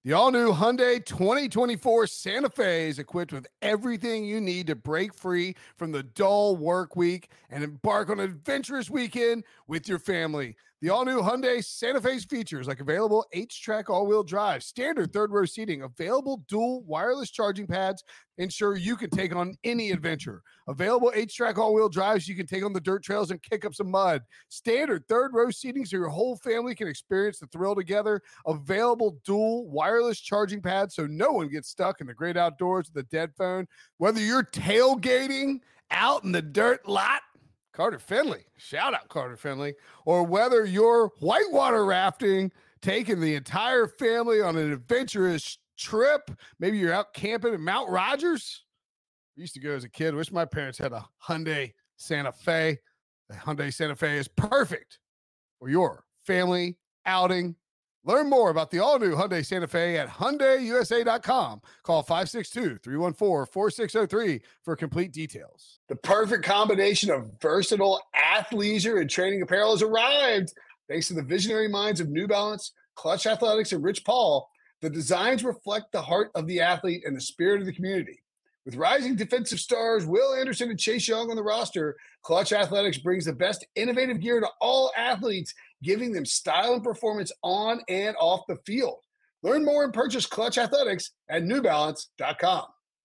The all-new Hyundai 2024 Santa Fe is equipped with everything you need to break free from the dull work week and embark on an adventurous weekend with your family. The all-new Hyundai Santa Fe's features like available H-Track all-wheel drive, standard third-row seating, available dual wireless charging pads, ensure you can take on any adventure. Available H-Track all-wheel drives, you can take on the dirt trails and kick up some mud. Standard third-row seating so your whole family can experience the thrill together. Available dual wireless charging pads so no one gets stuck in the great outdoors with a dead phone. Whether you're tailgating out in the dirt lot, Carter Finley, shout out Carter Finley, or whether you're whitewater rafting, taking the entire family on an adventurous trip, maybe you're out camping in Mount Rogers. I used to go as a kid. Wish my parents had a Hyundai Santa Fe. The Hyundai Santa Fe is perfect for your family outing. Learn more about the all-new Hyundai Santa Fe at HyundaiUSA.com. Call 562-314-4603 for complete details. The perfect combination of versatile athleisure and training apparel has arrived. Thanks to the visionary minds of New Balance, Clutch Athletics, and Rich Paul, the designs reflect the heart of the athlete and the spirit of the community. With rising defensive stars Will Anderson and Chase Young on the roster, Clutch Athletics brings the best innovative gear to all athletes, giving them style and performance on and off the field. Learn more and purchase Clutch Athletics at NewBalance.com.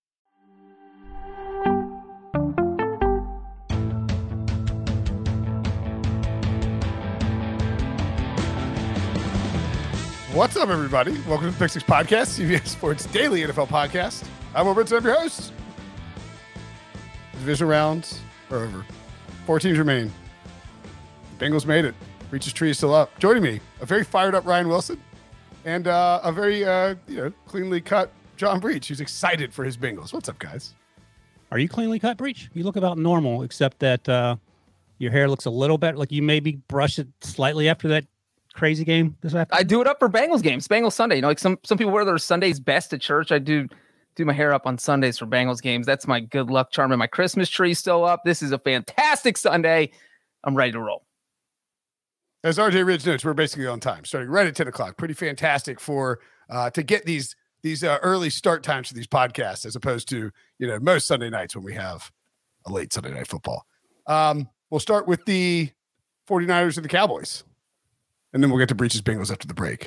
What's up, everybody? Welcome to the Pick Six Podcast, CBS Sports Daily NFL Podcast. I'm Will Brinson, I'm your host. Division rounds are over. 4 teams remain. The Bengals made it. Reach's tree is still up. Joining me, a very fired up Ryan Wilson and a very cleanly cut John Breach, who's excited for his Bengals. What's up, guys? Are you cleanly cut, Breach? You look about normal, except that your hair looks a little better. Like you maybe brush it slightly after that crazy game this afternoon. I do it up for Bengals games. Bengals Sunday. You know, like some people wear their Sundays best at church. I do my hair up on Sundays for Bengals games. That's my good luck charm. And my Christmas tree still up. This is a fantastic Sunday. I'm ready to roll. As RJ Ridge notes, we're basically on time, starting right at 10 o'clock. Pretty fantastic for to get these early start times for these podcasts, as opposed to most Sunday nights when we have a late Sunday night football. We'll start with the 49ers and the Cowboys, and then we'll get to Breach's Bengals after the break.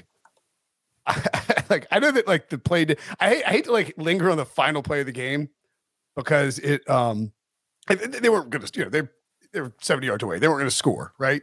I know that the play. I hate to linger on the final play of the game because they weren't going to. They were 70 yards away. They weren't going to score, right?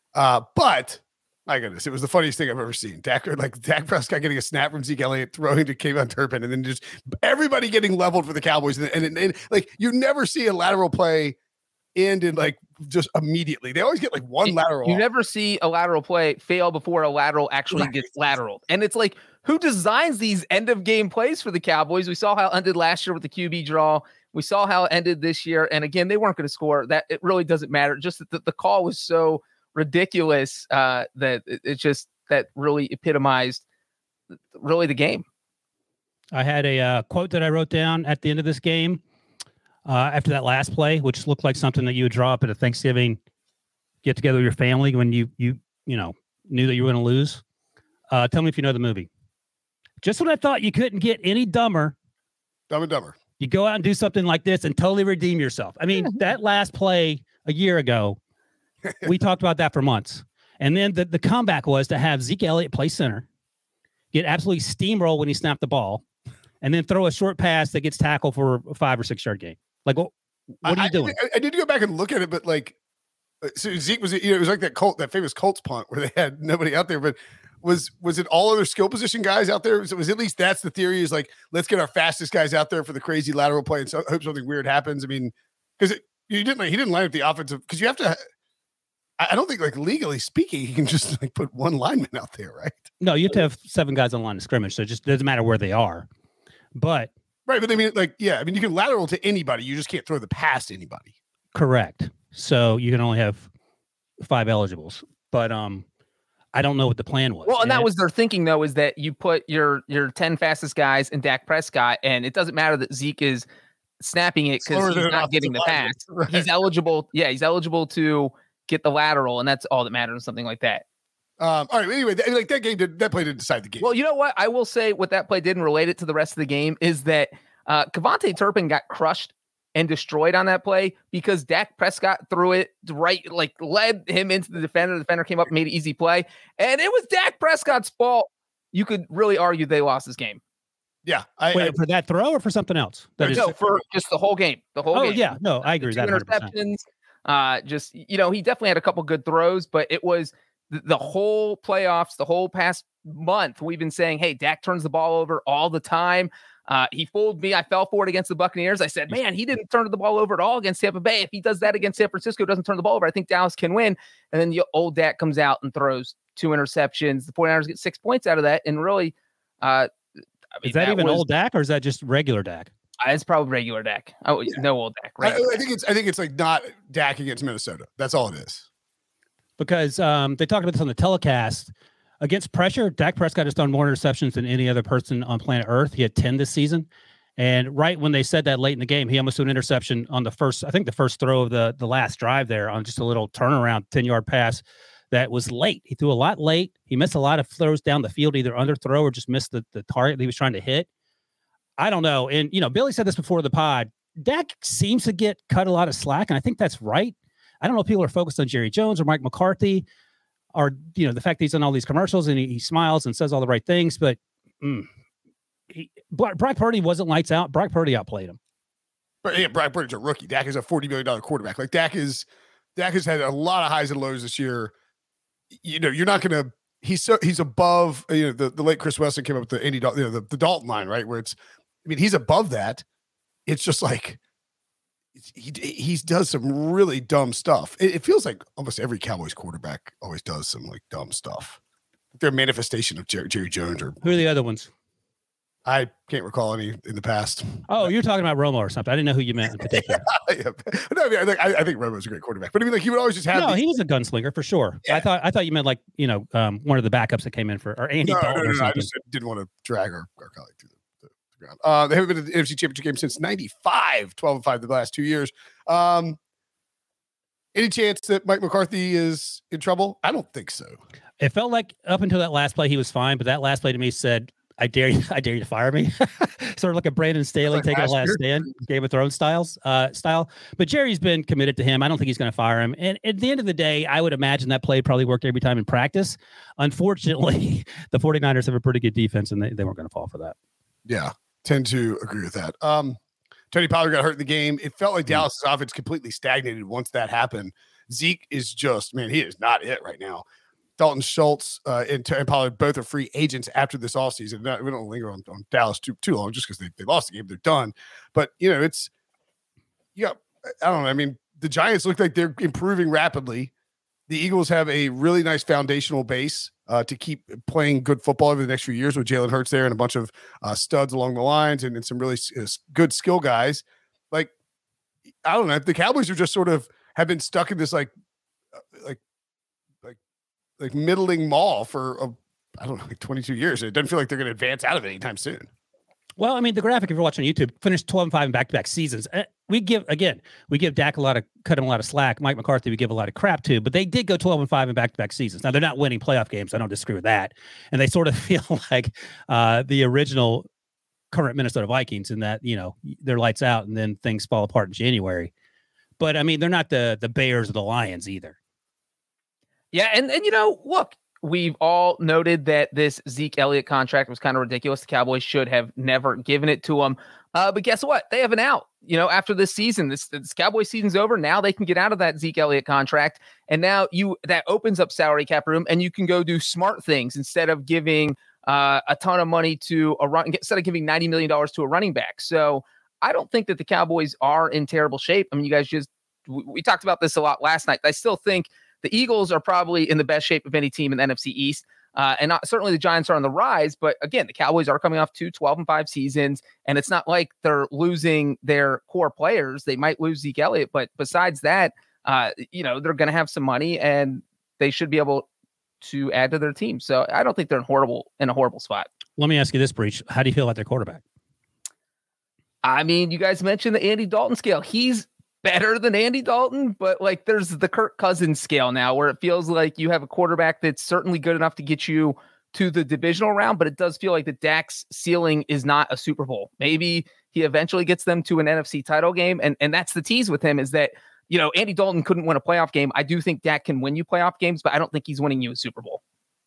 But my goodness, it was the funniest thing I've ever seen. Dak Prescott getting a snap from Zeke Elliott, throwing to Kayvon Turpin, and then just everybody getting leveled for the Cowboys. And you never see a lateral play end in just immediately. They always get one lateral. You never see a lateral play fail before a lateral actually gets lateral. And it's who designs these end of game plays for the Cowboys? We saw how it ended last year with the QB draw. We saw how it ended this year. And again, they weren't going to score. That it really doesn't matter. Just that the call was so ridiculous that that really epitomized really the game. I had a quote that I wrote down at the end of this game after that last play, which looked like something that you would draw up at a Thanksgiving get together with your family when you knew that you were going to lose. Tell me if you know the movie. Just when I thought you couldn't get any dumber, Dumb and Dumber, you go out and do something like this and totally redeem yourself. I mean, that last play a year ago, we talked about that for months. And then the comeback was to have Zeke Elliott play center, get absolutely steamroll when he snapped the ball, and then throw a short pass that gets tackled for a 5 or 6 yard gain. What are you doing? I did go back and look at it, but so Zeke was, it was like that famous Colts punt where they had nobody out there, but was it all other skill position guys out there? So it was at least that's the theory is let's get our fastest guys out there for the crazy lateral play and hope something weird happens. I mean, because he didn't line up the offensive, because you have to. I don't think legally speaking, you can just put one lineman out there, right? No, you have to have 7 guys on the line of scrimmage, so it just doesn't matter where they are. But right, but I mean, you can lateral to anybody, you just can't throw the pass to anybody. Correct. So you can only have 5 eligibles. But I don't know what the plan was. Well, and that was their thinking, though, is that you put your 10 fastest guys in Dak Prescott, and it doesn't matter that Zeke is snapping it because he's not getting the pass. Right. He's eligible. Yeah, he's eligible to get the lateral, and that's all that matters, something like that. All right. Anyway, that play didn't decide the game. Well, you know what? I will say what that play didn't relate it to the rest of the game is that Kevontae Turpin got crushed and destroyed on that play because Dak Prescott threw it right, like led him into the defender. The defender came up and made an easy play. And it was Dak Prescott's fault. You could really argue they lost this game. Yeah. Wait, for that throw or for something else? For just the whole game. The whole game. Oh, yeah. No, I agree with that. 2 interceptions. He definitely had a couple good throws, but it was the whole playoffs, the whole past month, we've been saying, hey, Dak turns the ball over all the time. He fooled me. I fell for it against the Buccaneers. I said, man, he didn't turn the ball over at all against Tampa Bay. If he does that against San Francisco, doesn't turn the ball over, I think Dallas can win. And then the old Dak comes out and throws 2 interceptions. The 49ers get 6 points out of that. And really, is that even old Dak or is that just regular Dak? It's probably regular Dak. Oh, yeah. No old Dak. I think it's like not Dak against Minnesota. That's all it is. Because they talked about this on the telecast. Against pressure, Dak Prescott has done more interceptions than any other person on planet Earth. He had 10 this season. And right when they said that late in the game, he almost threw an interception on the first throw of the last drive there on just a little turnaround 10-yard pass that was late. He threw a lot late. He missed a lot of throws down the field, either underthrow or just missed the target he was trying to hit. I don't know. And, Billy said this before the pod. Dak seems to get cut a lot of slack, and I think that's right. I don't know if people are focused on Jerry Jones or Mike McCarthy or, the fact that he's on all these commercials and he smiles and says all the right things, but Brock Purdy wasn't lights out. Brock Purdy outplayed him. But yeah, Brock Purdy's a rookie. Dak is a $40 million quarterback. Like Dak has had a lot of highs and lows this year. You're not going to, he's above, the late Chris Weston came up with the Andy Dalton, the Dalton line, right? Where he's above that. It's just like, he does some really dumb stuff. It feels like almost every Cowboys quarterback always does some like dumb stuff. They're a manifestation of Jerry Jones. Or who are the other ones? I can't recall any in the past. Oh, you're talking about Romo or something. I didn't know who you meant in particular. Yeah. No, I think Romo's a great quarterback, but he would always just have. No, he was a gunslinger for sure. Yeah. I thought you meant like one of the backups that came in for or Andy Dalton or something. I just didn't want to drag our colleague through the ground. They haven't been in the NFC Championship game since '95, 12-5 the last 2 years. Any chance that Mike McCarthy is in trouble? I don't think so. It felt like up until that last play he was fine, but that last play to me said, I dare you to fire me. Sort of like a Brandon Staley taking a last stand, Game of Thrones style. But Jerry's been committed to him. I don't think he's going to fire him. And at the end of the day, I would imagine that play probably worked every time in practice. Unfortunately, the 49ers have a pretty good defense, and they weren't going to fall for that. Yeah, tend to agree with that. Tony Pollard got hurt in the game. It felt like Dallas' offense completely stagnated once that happened. Zeke is just, he is not it right now. Dalton Schultz and Pollard both are free agents after this offseason. We don't linger on Dallas too long just because they lost the game. They're done. But, I don't know. The Giants look like they're improving rapidly. The Eagles have a really nice foundational base to keep playing good football over the next few years with Jalen Hurts there and a bunch of studs along the lines and some really good skill guys. Like, I don't know. The Cowboys are just sort of have been stuck in this like middling mall for 22 years. It doesn't feel like they're going to advance out of it anytime soon. Well, the graphic, if you're watching on YouTube, finished 12-5 in back-to-back seasons. We give Dak cut him a lot of slack. Mike McCarthy, we give a lot of crap to, but they did go 12-5 in back-to-back seasons. Now they're not winning playoff games. I don't disagree with that. And they sort of feel like the original current Minnesota Vikings in that, they're lights out and then things fall apart in January. But they're not the Bears or the Lions either. Yeah, and look, we've all noted that this Zeke Elliott contract was kind of ridiculous. The Cowboys should have never given it to him. But guess what? They have an out. After this season, this Cowboys season's over. Now they can get out of that Zeke Elliott contract, and now that opens up salary cap room, and you can go do smart things instead of giving a ton of money to instead of giving $90 million to a running back. So I don't think that the Cowboys are in terrible shape. You guys we talked about this a lot last night. I still think the Eagles are probably in the best shape of any team in the NFC East. And certainly the Giants are on the rise. But again, the Cowboys are coming off 2 12-5 seasons. And it's not like they're losing their core players. They might lose Zeke Elliott. But besides that, they're going to have some money and they should be able to add to their team. So I don't think they're in a horrible spot. Let me ask you this, Breach. How do you feel about their quarterback? You guys mentioned the Andy Dalton scale. He's better than Andy Dalton, but like there's the Kirk Cousins scale now where it feels like you have a quarterback that's certainly good enough to get you to the divisional round, but it does feel like the Dak's ceiling is not a Super Bowl. Maybe he eventually gets them to an NFC title game. And that's the tease with him is that, Andy Dalton couldn't win a playoff game. I do think Dak can win you playoff games, but I don't think he's winning you a Super Bowl.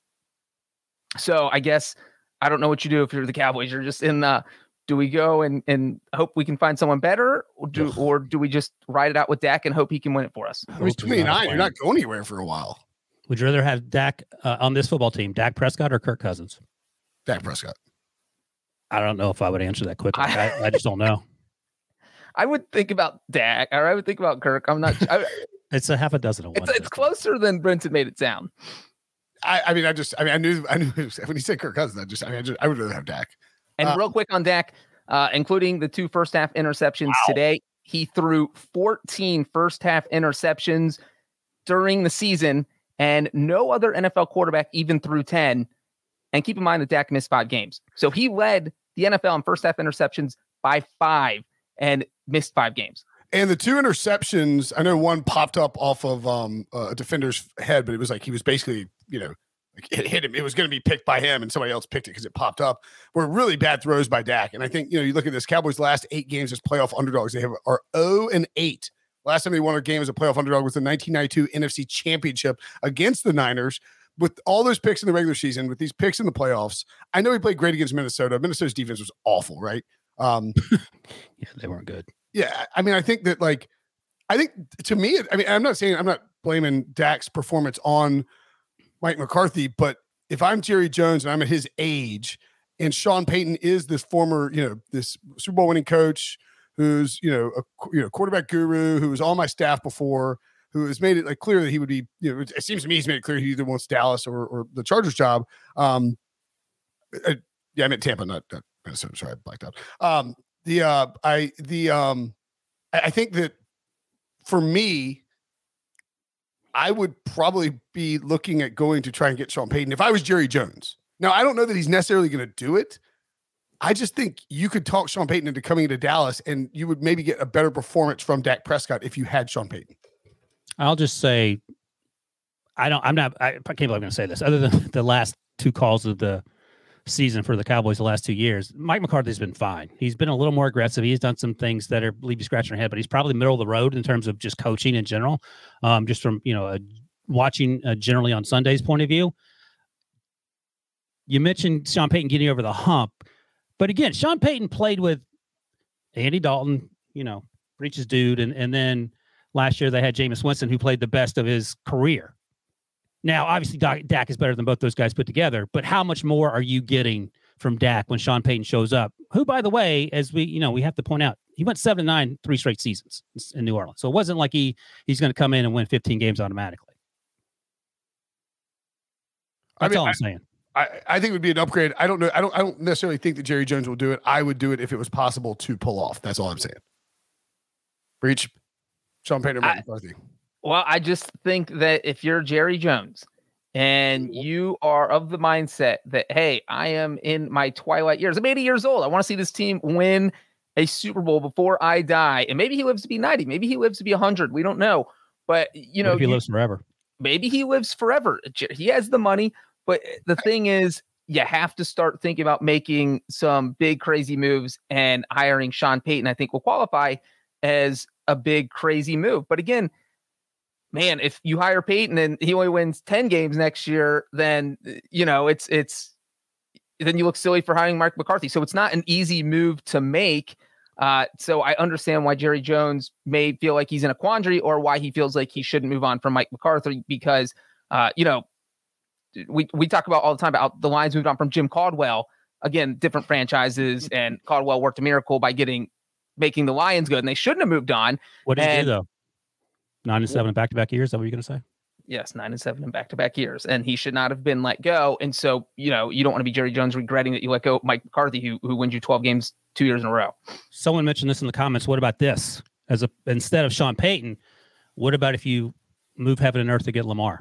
So I guess I don't know what you do if you're the Cowboys. You're just in the, do we go and hope we can find someone better, or do we just ride it out with Dak and hope he can win it for us? I mean, 29, you're not going anywhere for a while. Would you rather have Dak on this football team, Dak Prescott or Kirk Cousins? Dak Prescott. I don't know if I would answer that quickly. I just don't know. I would think about Dak, or I would think about Kirk. I'm not. It's a half a dozen of one. It's closer than Brenton made it sound. I knew when he said Kirk Cousins, I would rather have Dak. And real quick on Dak, including the 2 first half interceptions today, he threw 14 first half interceptions during the season, and no other NFL quarterback even threw 10. And keep in mind that Dak missed 5 games. So he led the NFL in first half interceptions by 5 and missed 5 games. And the 2 interceptions, I know one popped up off of a defender's head, but it was like he was basically, it hit him. It was going to be picked by him, and somebody else picked it because it popped up. Were really bad throws by Dak. And I think, you look at this Cowboys' last 8 games as playoff underdogs. They are 0-8. Last time they won a game as a playoff underdog was the 1992 NFC Championship against the Niners. With all those picks in the regular season, with these picks in the playoffs, I know he played great against Minnesota. Minnesota's defense was awful, right? Yeah, they weren't good. Yeah, I mean, I think to me, I'm not blaming Dak's performance on Mike McCarthy, but if I'm Jerry Jones and I'm at his age, and Sean Payton is this former, this Super Bowl winning coach who's, a quarterback guru who was on my staff before, who has made it like clear that he would be, it seems to me he's made it clear he either wants Dallas or the Chargers job. I meant Tampa, not Minnesota. Sorry, I blacked out. I think that for me, I would probably be looking at going to try and get Sean Payton if I was Jerry Jones. Now, I don't know that he's necessarily going to do it. I just think you could talk Sean Payton into coming into Dallas, and you would maybe get a better performance from Dak Prescott if you had Sean Payton. I'll just say, I can't believe I'm going to say this. Other than the last 2 calls of the season for the Cowboys the last 2 years, Mike McCarthy's been fine. He's been a little more aggressive. He's done some things that leave you scratching your head, but he's probably middle of the road in terms of just coaching in general. Just from watching generally on Sunday's point of view. You mentioned Sean Payton getting over the hump, but again, Sean Payton played with Andy Dalton, Breach's dude, and then last year they had Jameis Winston, who played the best of his career. Now, obviously, Dak is better than both those guys put together, but how much more are you getting from Dak when Sean Payton shows up? Who, by the way, as we have to point out, he went 7-9 3 straight seasons in New Orleans. So it wasn't like he's going to come in and win 15 games automatically. That's all I'm saying. I think it would be an upgrade. I don't know. I don't necessarily think that Jerry Jones will do it. I would do it if it was possible to pull off. That's all I'm saying. Breach, Sean Payton, Mike McCarthy. Well, I just think that if you're Jerry Jones and you are of the mindset that, hey, I am in my twilight years. I'm 80 years old. I want to see this team win a Super Bowl before I die. And maybe he lives to be 90. Maybe he lives to be 100. We don't know. But, maybe he lives forever. Maybe he lives forever. He has the money. But the thing is, you have to start thinking about making some big, crazy moves, and hiring Sean Payton, I think, will qualify as a big, crazy move. But again, man, if you hire Payton and he only wins 10 games next year, then, then you look silly for hiring Mike McCarthy. So it's not an easy move to make. So I understand why Jerry Jones may feel like he's in a quandary, or why he feels like he shouldn't move on from Mike McCarthy, because, we talk about all the time about the Lions moved on from Jim Caldwell. Again, different franchises, and Caldwell worked a miracle by making the Lions good, and they shouldn't have moved on. What did he do, though? 9-7 in back-to-back years? Is that what you're going to say? Yes, 9-7 in back-to-back years, and he should not have been let go. And so, you don't want to be Jerry Jones regretting that you let go Mike McCarthy, who wins you 12 games 2 years in a row. Someone mentioned this in the comments. What about this? Instead of Sean Payton, what about if you move heaven and earth to get Lamar?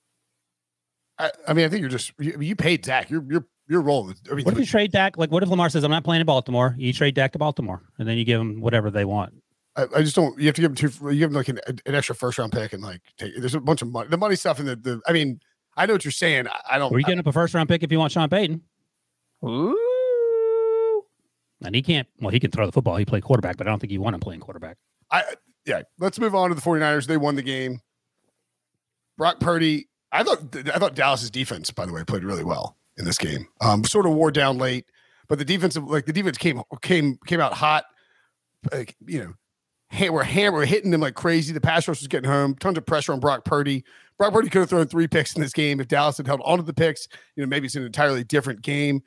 I think you paid Dak. You're rolling. What if you trade Dak? Like, what if Lamar says, I'm not playing in Baltimore? You trade Dak to Baltimore, and then you give him whatever they want. I just don't. You have to give him you give him like an extra first round pick and like there's a bunch of money. The money stuff and the. I mean, I know what you're saying. I don't. Were you getting up a first round pick if you want Sean Payton? Ooh. And he can't. Well, he can throw the football. He played quarterback, but I don't think you want him playing quarterback. Yeah. Let's move on to the 49ers. They won the game. Brock Purdy. I thought Dallas's defense, by the way, played really well in this game. Sort of wore down late, but the defense came out hot. Like, we're hitting them like crazy. The pass rush was getting home. Tons of pressure on Brock Purdy. Brock Purdy could have thrown 3 picks in this game if Dallas had held onto the picks. Maybe it's an entirely different game.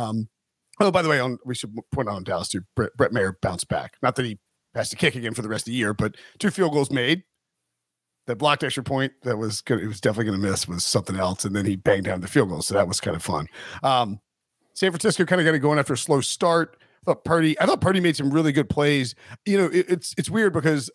Oh, by the way, we should point out on Dallas too. Brett Mayer bounced back. Not that he has to kick again for the rest of the year, but 2 field goals made. That blocked extra point that was good. It was definitely going to miss was something else, and then he banged down the field goal, so that was kind of fun. San Francisco kind of got it going after a slow start. I thought Purdy made some really good plays. It's weird because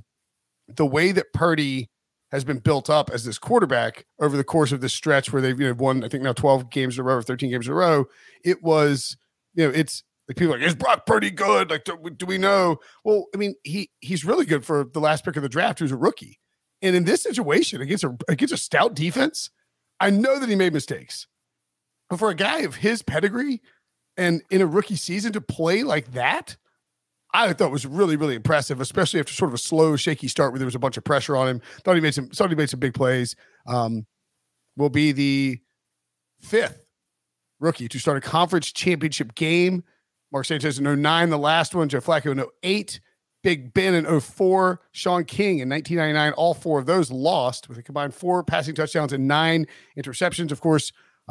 the way that Purdy has been built up as this quarterback over the course of this stretch where they've won, I think now 12 games in a row or 13 games in a row, it was, it's like people are like, is Brock Purdy good? Like, do we know? Well, I mean, he's really good for the last pick of the draft, who's a rookie. And in this situation, against a stout defense, I know that he made mistakes. But for a guy of his pedigree and in a rookie season to play like that, I thought was really, really impressive, especially after sort of a slow, shaky start where there was a bunch of pressure on him. Thought he made some big plays. Will be the 5th rookie to start a conference championship game. Mark Sanchez in 2009, the last one. Joe Flacco in 2008. Big Ben in 2004, Sean King in 1999. All 4 of those lost with a combined 4 passing touchdowns and 9 interceptions. Of course,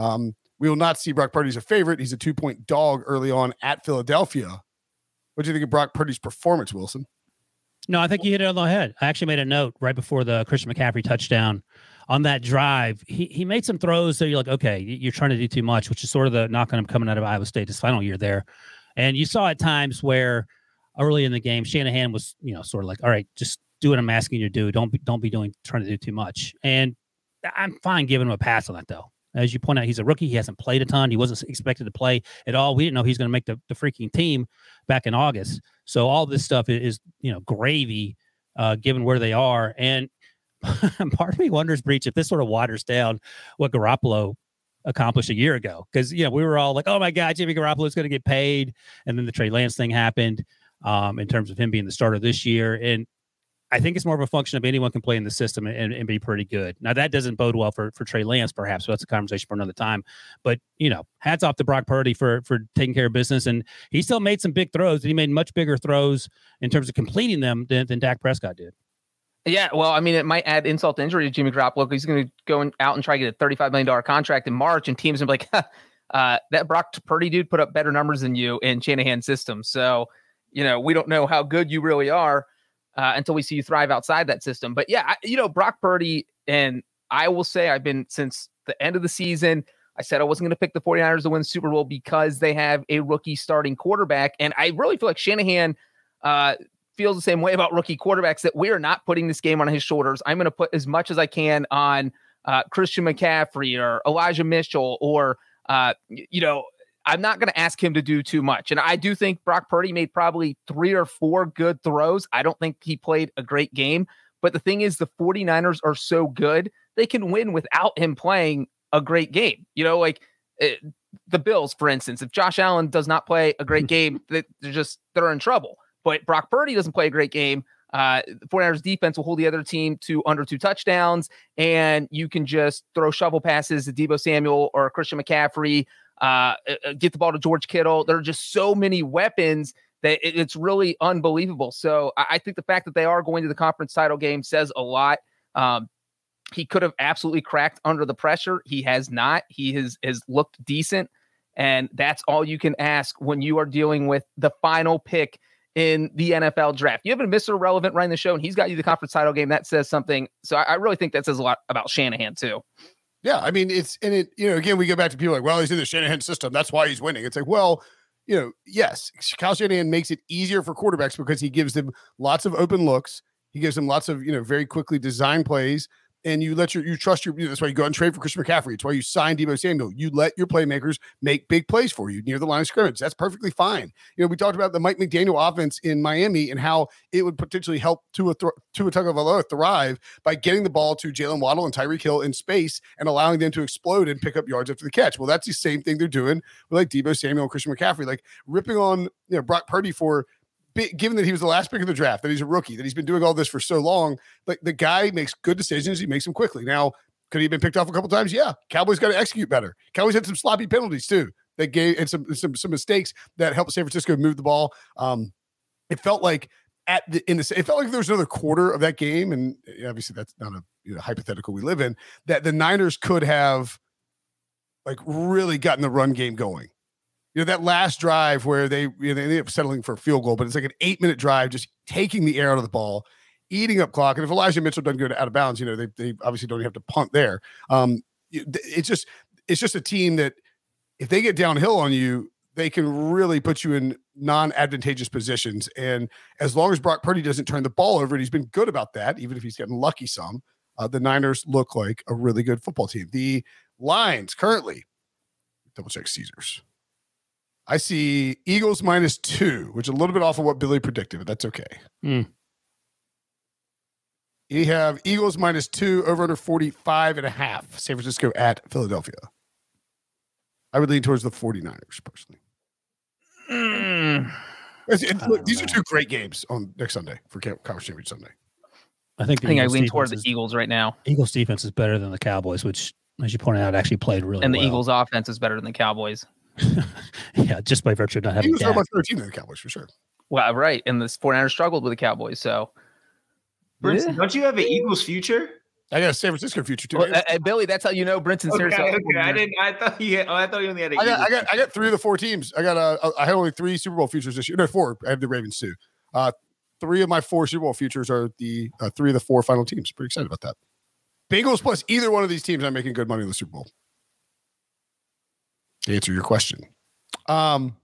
we will not see Brock Purdy as a favorite. He's a 2-point dog early on at Philadelphia. What do you think of Brock Purdy's performance, Wilson? No, I think you hit it on the head. I actually made a note right before the Christian McCaffrey touchdown. On that drive, he made some throws that you're like, okay, you're trying to do too much, which is sort of the knock on him coming out of Iowa State his final year there. And you saw at times where early in the game, Shanahan was, sort of like, all right, just do what I'm asking you to do. Don't be trying to do too much. And I'm fine giving him a pass on that, though. As you point out, he's a rookie. He hasn't played a ton. He wasn't expected to play at all. We didn't know he's going to make the freaking team back in August. So all this stuff is gravy, given where they are. And part of me wonders, Breach, if this sort of waters down what Garoppolo accomplished a year ago. Because, we were all like, oh, my God, Jimmy Garoppolo is going to get paid. And then the Trey Lance thing happened in terms of him being the starter this year. And I think it's more of a function of anyone can play in the system and be pretty good. Now, that doesn't bode well for Trey Lance, perhaps. So that's a conversation for another time. But, hats off to Brock Purdy for taking care of business. And he still made some big throws. And he made much bigger throws in terms of completing them than Dak Prescott did. Yeah, well, I mean, it might add insult to injury to Jimmy Garoppolo. He's going to go out and try to get a $35 million contract in March, and teams will be like, that Brock Purdy dude put up better numbers than you in Shanahan's system. So, we don't know how good you really are until we see you thrive outside that system. But yeah, Brock Purdy, and I will say I've been since the end of the season, I said I wasn't going to pick the 49ers to win the Super Bowl because they have a rookie starting quarterback. And I really feel like Shanahan feels the same way about rookie quarterbacks, that we are not putting this game on his shoulders. I'm going to put as much as I can on Christian McCaffrey or Elijah Mitchell or, I'm not going to ask him to do too much. And I do think Brock Purdy made probably 3 or 4 good throws. I don't think he played a great game. But the thing is, the 49ers are so good, they can win without him playing a great game. The Bills, for instance, if Josh Allen does not play a great game, they're in trouble. But Brock Purdy doesn't play a great game. The 49ers defense will hold the other team to under 2 touchdowns, and you can just throw shovel passes to Deebo Samuel or Christian McCaffrey, get the ball to George Kittle. There are just so many weapons that it's really unbelievable. So I think the fact that they are going to the conference title game says a lot. He could have absolutely cracked under the pressure. He has not. He has looked decent, and that's all you can ask when you are dealing with the final pick in the NFL draft. You have a Mr. Relevant running the show, and he's got you the conference title game. That says something. So I really think that says a lot about Shanahan too. Yeah, I mean, again, we go back to people like, well, he's in the Shanahan system. That's why he's winning. It's like, well, yes, Kyle Shanahan makes it easier for quarterbacks because he gives them lots of open looks. He gives them lots of, very quickly designed plays. and you trust your, that's why you go and trade for Christian McCaffrey. It's why you sign Deebo Samuel. You let your playmakers make big plays for you near the line of scrimmage. That's perfectly fine. We talked about the Mike McDaniel offense in Miami and how it would potentially help Tua Tagovailoa thrive by getting the ball to Jalen Waddle and Tyreek Hill in space and allowing them to explode and pick up yards after the catch. Well, that's the same thing they're doing with like Deebo Samuel and Christian McCaffrey, like ripping on Brock Purdy for, given that he was the last pick of the draft, that he's a rookie, that he's been doing all this for so long, like the guy makes good decisions. He makes them quickly. Now, could he have been picked off a couple times? Yeah. Cowboys got to execute better. Cowboys had some sloppy penalties too. They gave and some mistakes that helped San Francisco move the ball. It felt like it felt like there was another quarter of that game, and obviously that's not a hypothetical we live in, that the Niners could have like really gotten the run game going. That last drive where they ended up settling for a field goal, but it's like an 8-minute drive, just taking the air out of the ball, eating up clock. And if Elijah Mitchell doesn't go out of bounds, they obviously don't have to punt there. It's just a team that if they get downhill on you, they can really put you in non-advantageous positions. And as long as Brock Purdy doesn't turn the ball over, and he's been good about that, even if he's getting lucky some, the Niners look like a really good football team. The lines currently, double check Caesars. I see Eagles -2, which is a little bit off of what Billy predicted, but that's okay. You have Eagles -2, over under 45.5. San Francisco at Philadelphia. I would lean towards the 49ers personally. Look, these are two great games on next Sunday for Conference Championship Sunday. I think I lean towards the Eagles right now. Eagles defense is better than the Cowboys, which, as you pointed out, actually played really well. And the Eagles offense is better than the Cowboys. Yeah, just by virtue of not having Eagles are much better team than the Cowboys for sure. Well, right, and the 49ers struggled with the Cowboys, so. Brinson, don't you have an Eagles future? I got a San Francisco future too. Well, Billy, that's how you know Brinson's serious. Okay. I thought you only had. I got 3 of the 4 teams. I had only 3 Super Bowl futures this year. No, 4. I have the Ravens too. 3 of my 4 Super Bowl futures are the 3 of the 4 final teams. Pretty excited about that. Bengals plus either one of these teams, I'm making good money in the Super Bowl. To answer your question. So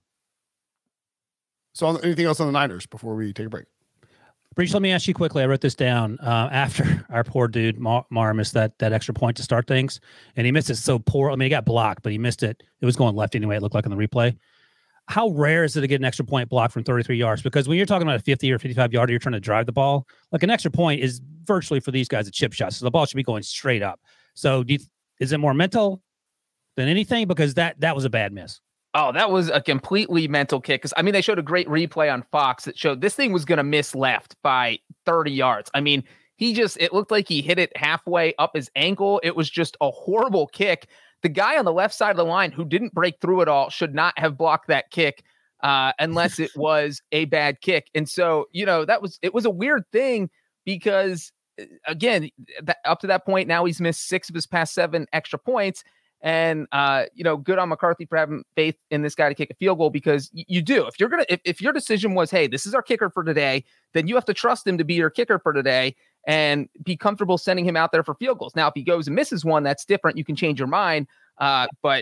anything else on the Niners before we take a break? Breach, let me ask you quickly. I wrote this down after our poor dude Mar missed that extra point to start things, and he missed it so poor. I mean, he got blocked, but he missed it. It was going left anyway. It looked like in the replay. How rare is it to get an extra point blocked from 33 yards? Because when you're talking about a 50 or 55 yarder, you're trying to drive the ball. Like an extra point is virtually for these guys a chip shot, so the ball should be going straight up. So is it more mental than anything? Because that was a bad miss. Oh, that was a completely mental kick. Because, I mean, they showed a great replay on Fox that showed this thing was going to miss left by 30 yards. I mean, it looked like he hit it halfway up his ankle. It was just a horrible kick. The guy on the left side of the line who didn't break through it all should not have blocked that kick unless it was a bad kick. And so, it was a weird thing because, again, up to that point, now he's missed 6 of his past 7 extra points. And, good on McCarthy for having faith in this guy to kick a field goal, because you do. If your decision was, hey, this is our kicker for today, then you have to trust him to be your kicker for today and be comfortable sending him out there for field goals. Now, if he goes and misses one, that's different. You can change your mind. But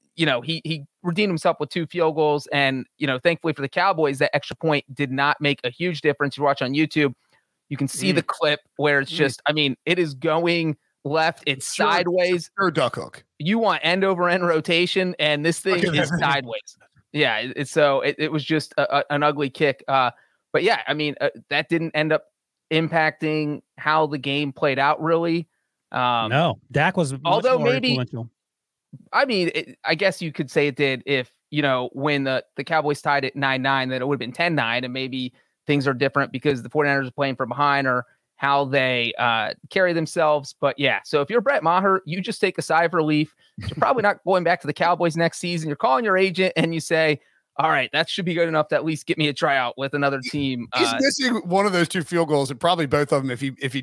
he redeemed himself with 2 field goals. And, thankfully for the Cowboys, that extra point did not make a huge difference. You watch on YouTube, you can see the clip where it's just, I mean, it is going left, it's sideways. Or duck hook. You want end over end rotation, and this thing is sideways. Yeah, it was just an ugly kick. But yeah, I mean, that didn't end up impacting how the game played out, really. No, Dak was although maybe influential. I mean, I guess you could say it did if when the Cowboys tied it 9-9, that it would have been 10-9, and maybe things are different because the 49ers are playing from behind, or how they carry themselves. But yeah, so if you're Brett Maher, you just take a sigh of relief. You're probably not going back to the Cowboys next season. You're calling your agent and you say, all right, that should be good enough to at least get me a tryout with another team. He's missing one of those 2 field goals, and probably both of them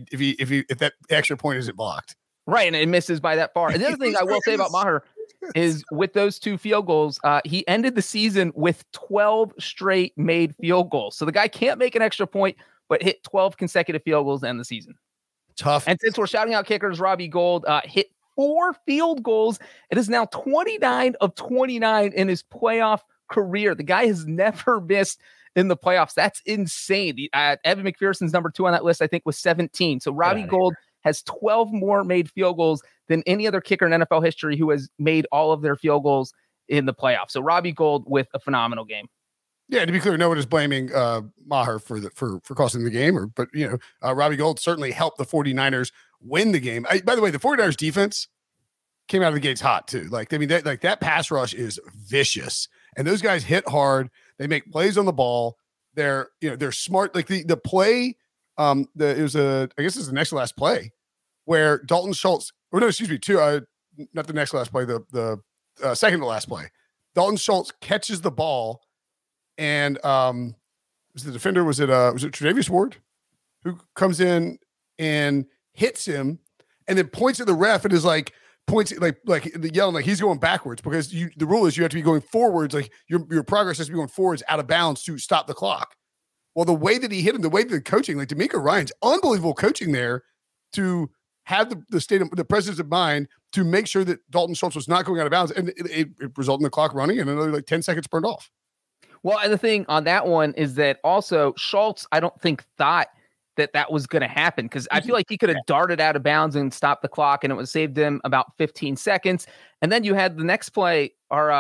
if that extra point isn't blocked. Right, and it misses by that far. And the other thing I will say about Maher is with those 2 field goals, he ended the season with 12 straight made field goals. So the guy can't make an extra point, but hit 12 consecutive field goals to end the season. Tough. And since we're shouting out kickers, Robbie Gould hit 4 field goals. It is now 29 of 29 in his playoff career. The guy has never missed in the playoffs. That's insane. Evan McPherson's number 2 on that list, I think, was 17. So Robbie Gould has 12 more made field goals than any other kicker in NFL history who has made all of their field goals in the playoffs. So Robbie Gould with a phenomenal game. Yeah, to be clear, no one is blaming Maher for costing the game, but Robbie Gould certainly helped the 49ers win the game. By the way, the 49ers defense came out of the gates hot too. That pass rush is vicious, and those guys hit hard. They make plays on the ball. They're smart. Like the play, I guess it's the next to last play where Dalton Schultz, not the next last play, the second to last play. Dalton Schultz catches the ball, and was the defender? Was it Tre'Davious Ward who comes in and hits him, and then points at the ref and is like yelling like he's going backwards, because the rule is you have to be going forwards, like your progress has to be going forwards out of bounds to stop the clock. Well, the way that he hit him, the way that the coaching, like D'Amico Ryan's unbelievable coaching there to have the presence of mind to make sure that Dalton Schultz was not going out of bounds, and it resulted in the clock running and another 10 seconds burned off. Well, and the thing on that one is that also Schultz, I don't think thought that was going to happen, because I feel like he could have darted out of bounds and stopped the clock, and it would saved him about 15 seconds. And then you had the next play,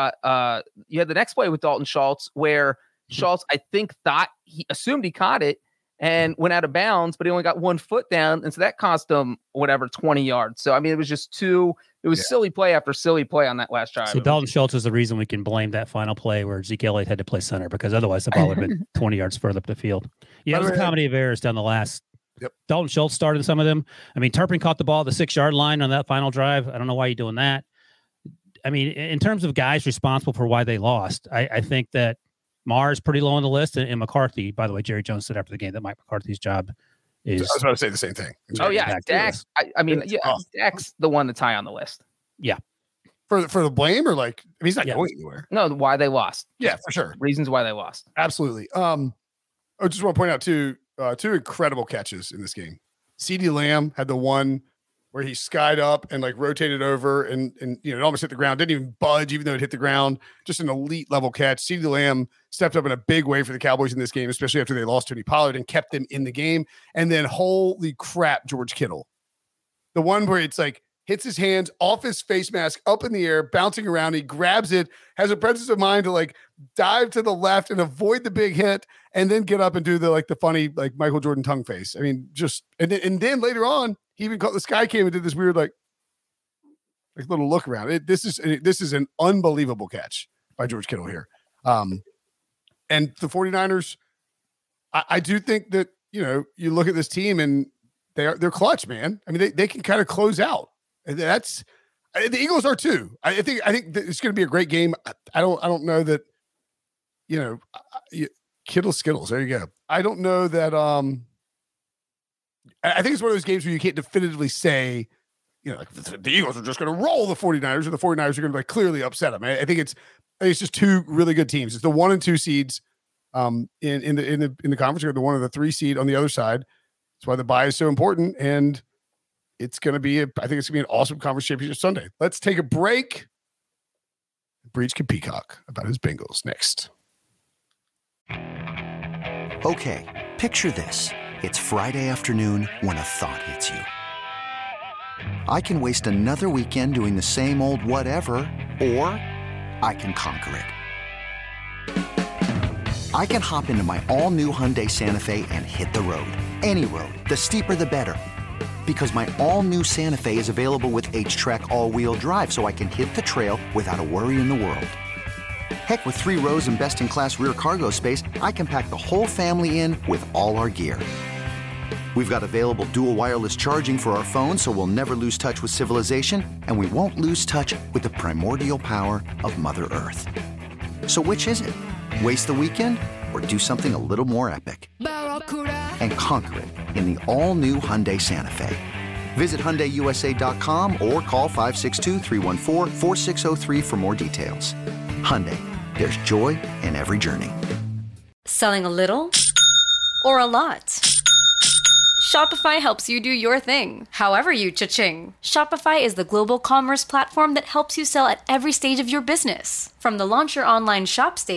with Dalton Schultz, where Schultz, I think, he assumed he caught it and went out of bounds, but he only got 1 foot down, and so that cost him 20 yards. So I mean, it was just silly play after silly play on that last drive. So Dalton Schultz is the reason we can blame that final play where Zeke Elliott had to play center, because otherwise the ball would have been 20 yards further up the field. Yeah, it was a comedy of errors down the last. Yep. Dalton Schultz started some of them. I mean, Turpin caught the ball at the 6-yard line on that final drive. I don't know why you're doing that. I mean, in terms of guys responsible for why they lost, I think that Maher is pretty low on the list, and McCarthy. By the way, Jerry Jones said after the game that Mike McCarthy's job is. I was about to say the same thing. Oh yeah, Dak. Dak's the one that's high on the list. Yeah, for the blame, or he's not going anywhere. No, why they lost. Yeah, for sure. Reasons why they lost. Absolutely. I just want to point out two incredible catches in this game. CeeDee Lamb had the one where he skied up and rotated over and it almost hit the ground. Didn't even budge, even though it hit the ground. Just an elite level catch. CeeDee Lamb stepped up in a big way for the Cowboys in this game, especially after they lost Tony Pollard and kept them in the game. And then holy crap, George Kittle. The one where it's hits his hands off his face mask up in the air, bouncing around. He grabs it, has a presence of mind to dive to the left and avoid the big hit, and then get up and do the funny Michael Jordan tongue face. I mean, and then later on, he even caught the sky came and did this weird little look around. This is an unbelievable catch by George Kittle here. And the 49ers, I do think that you look at this team and they're clutch, man. I mean, they can kind of close out. That's the Eagles are too. I think it's going to be a great game. I don't know that Kittle Skittles. There you go. I don't know that. I think it's one of those games where you can't definitively say, the Eagles are just going to roll the 49ers, or the 49ers are going to clearly upset them. I think it's just two really good teams. It's the 1 and 2 seeds in the conference, or the 1 and the 3 seed on the other side. That's why the bye is so important, and it's going to be I think it's going to be an awesome conference championship Sunday. Let's take a break. Breach can peacock about his Bengals next. Okay, picture this. It's Friday afternoon when a thought hits you. I can waste another weekend doing the same old whatever, or I can conquer it. I can hop into my all-new Hyundai Santa Fe and hit the road. Any road. The steeper, the better. Because my all-new Santa Fe is available with H-Track all-wheel drive, so I can hit the trail without a worry in the world. Heck, with 3 rows and best-in-class rear cargo space, I can pack the whole family in with all our gear. We've got available dual wireless charging for our phones, so we'll never lose touch with civilization, and we won't lose touch with the primordial power of Mother Earth. So which is it? Waste the weekend or do something a little more epic? And conquer it in the all-new Hyundai Santa Fe. Visit HyundaiUSA.com or call 562-314-4603 for more details. Hyundai, there's joy in every journey. Selling a little or a lot? Shopify helps you do your thing, however you cha-ching. Shopify is the global commerce platform that helps you sell at every stage of your business. From the launch your online shop stage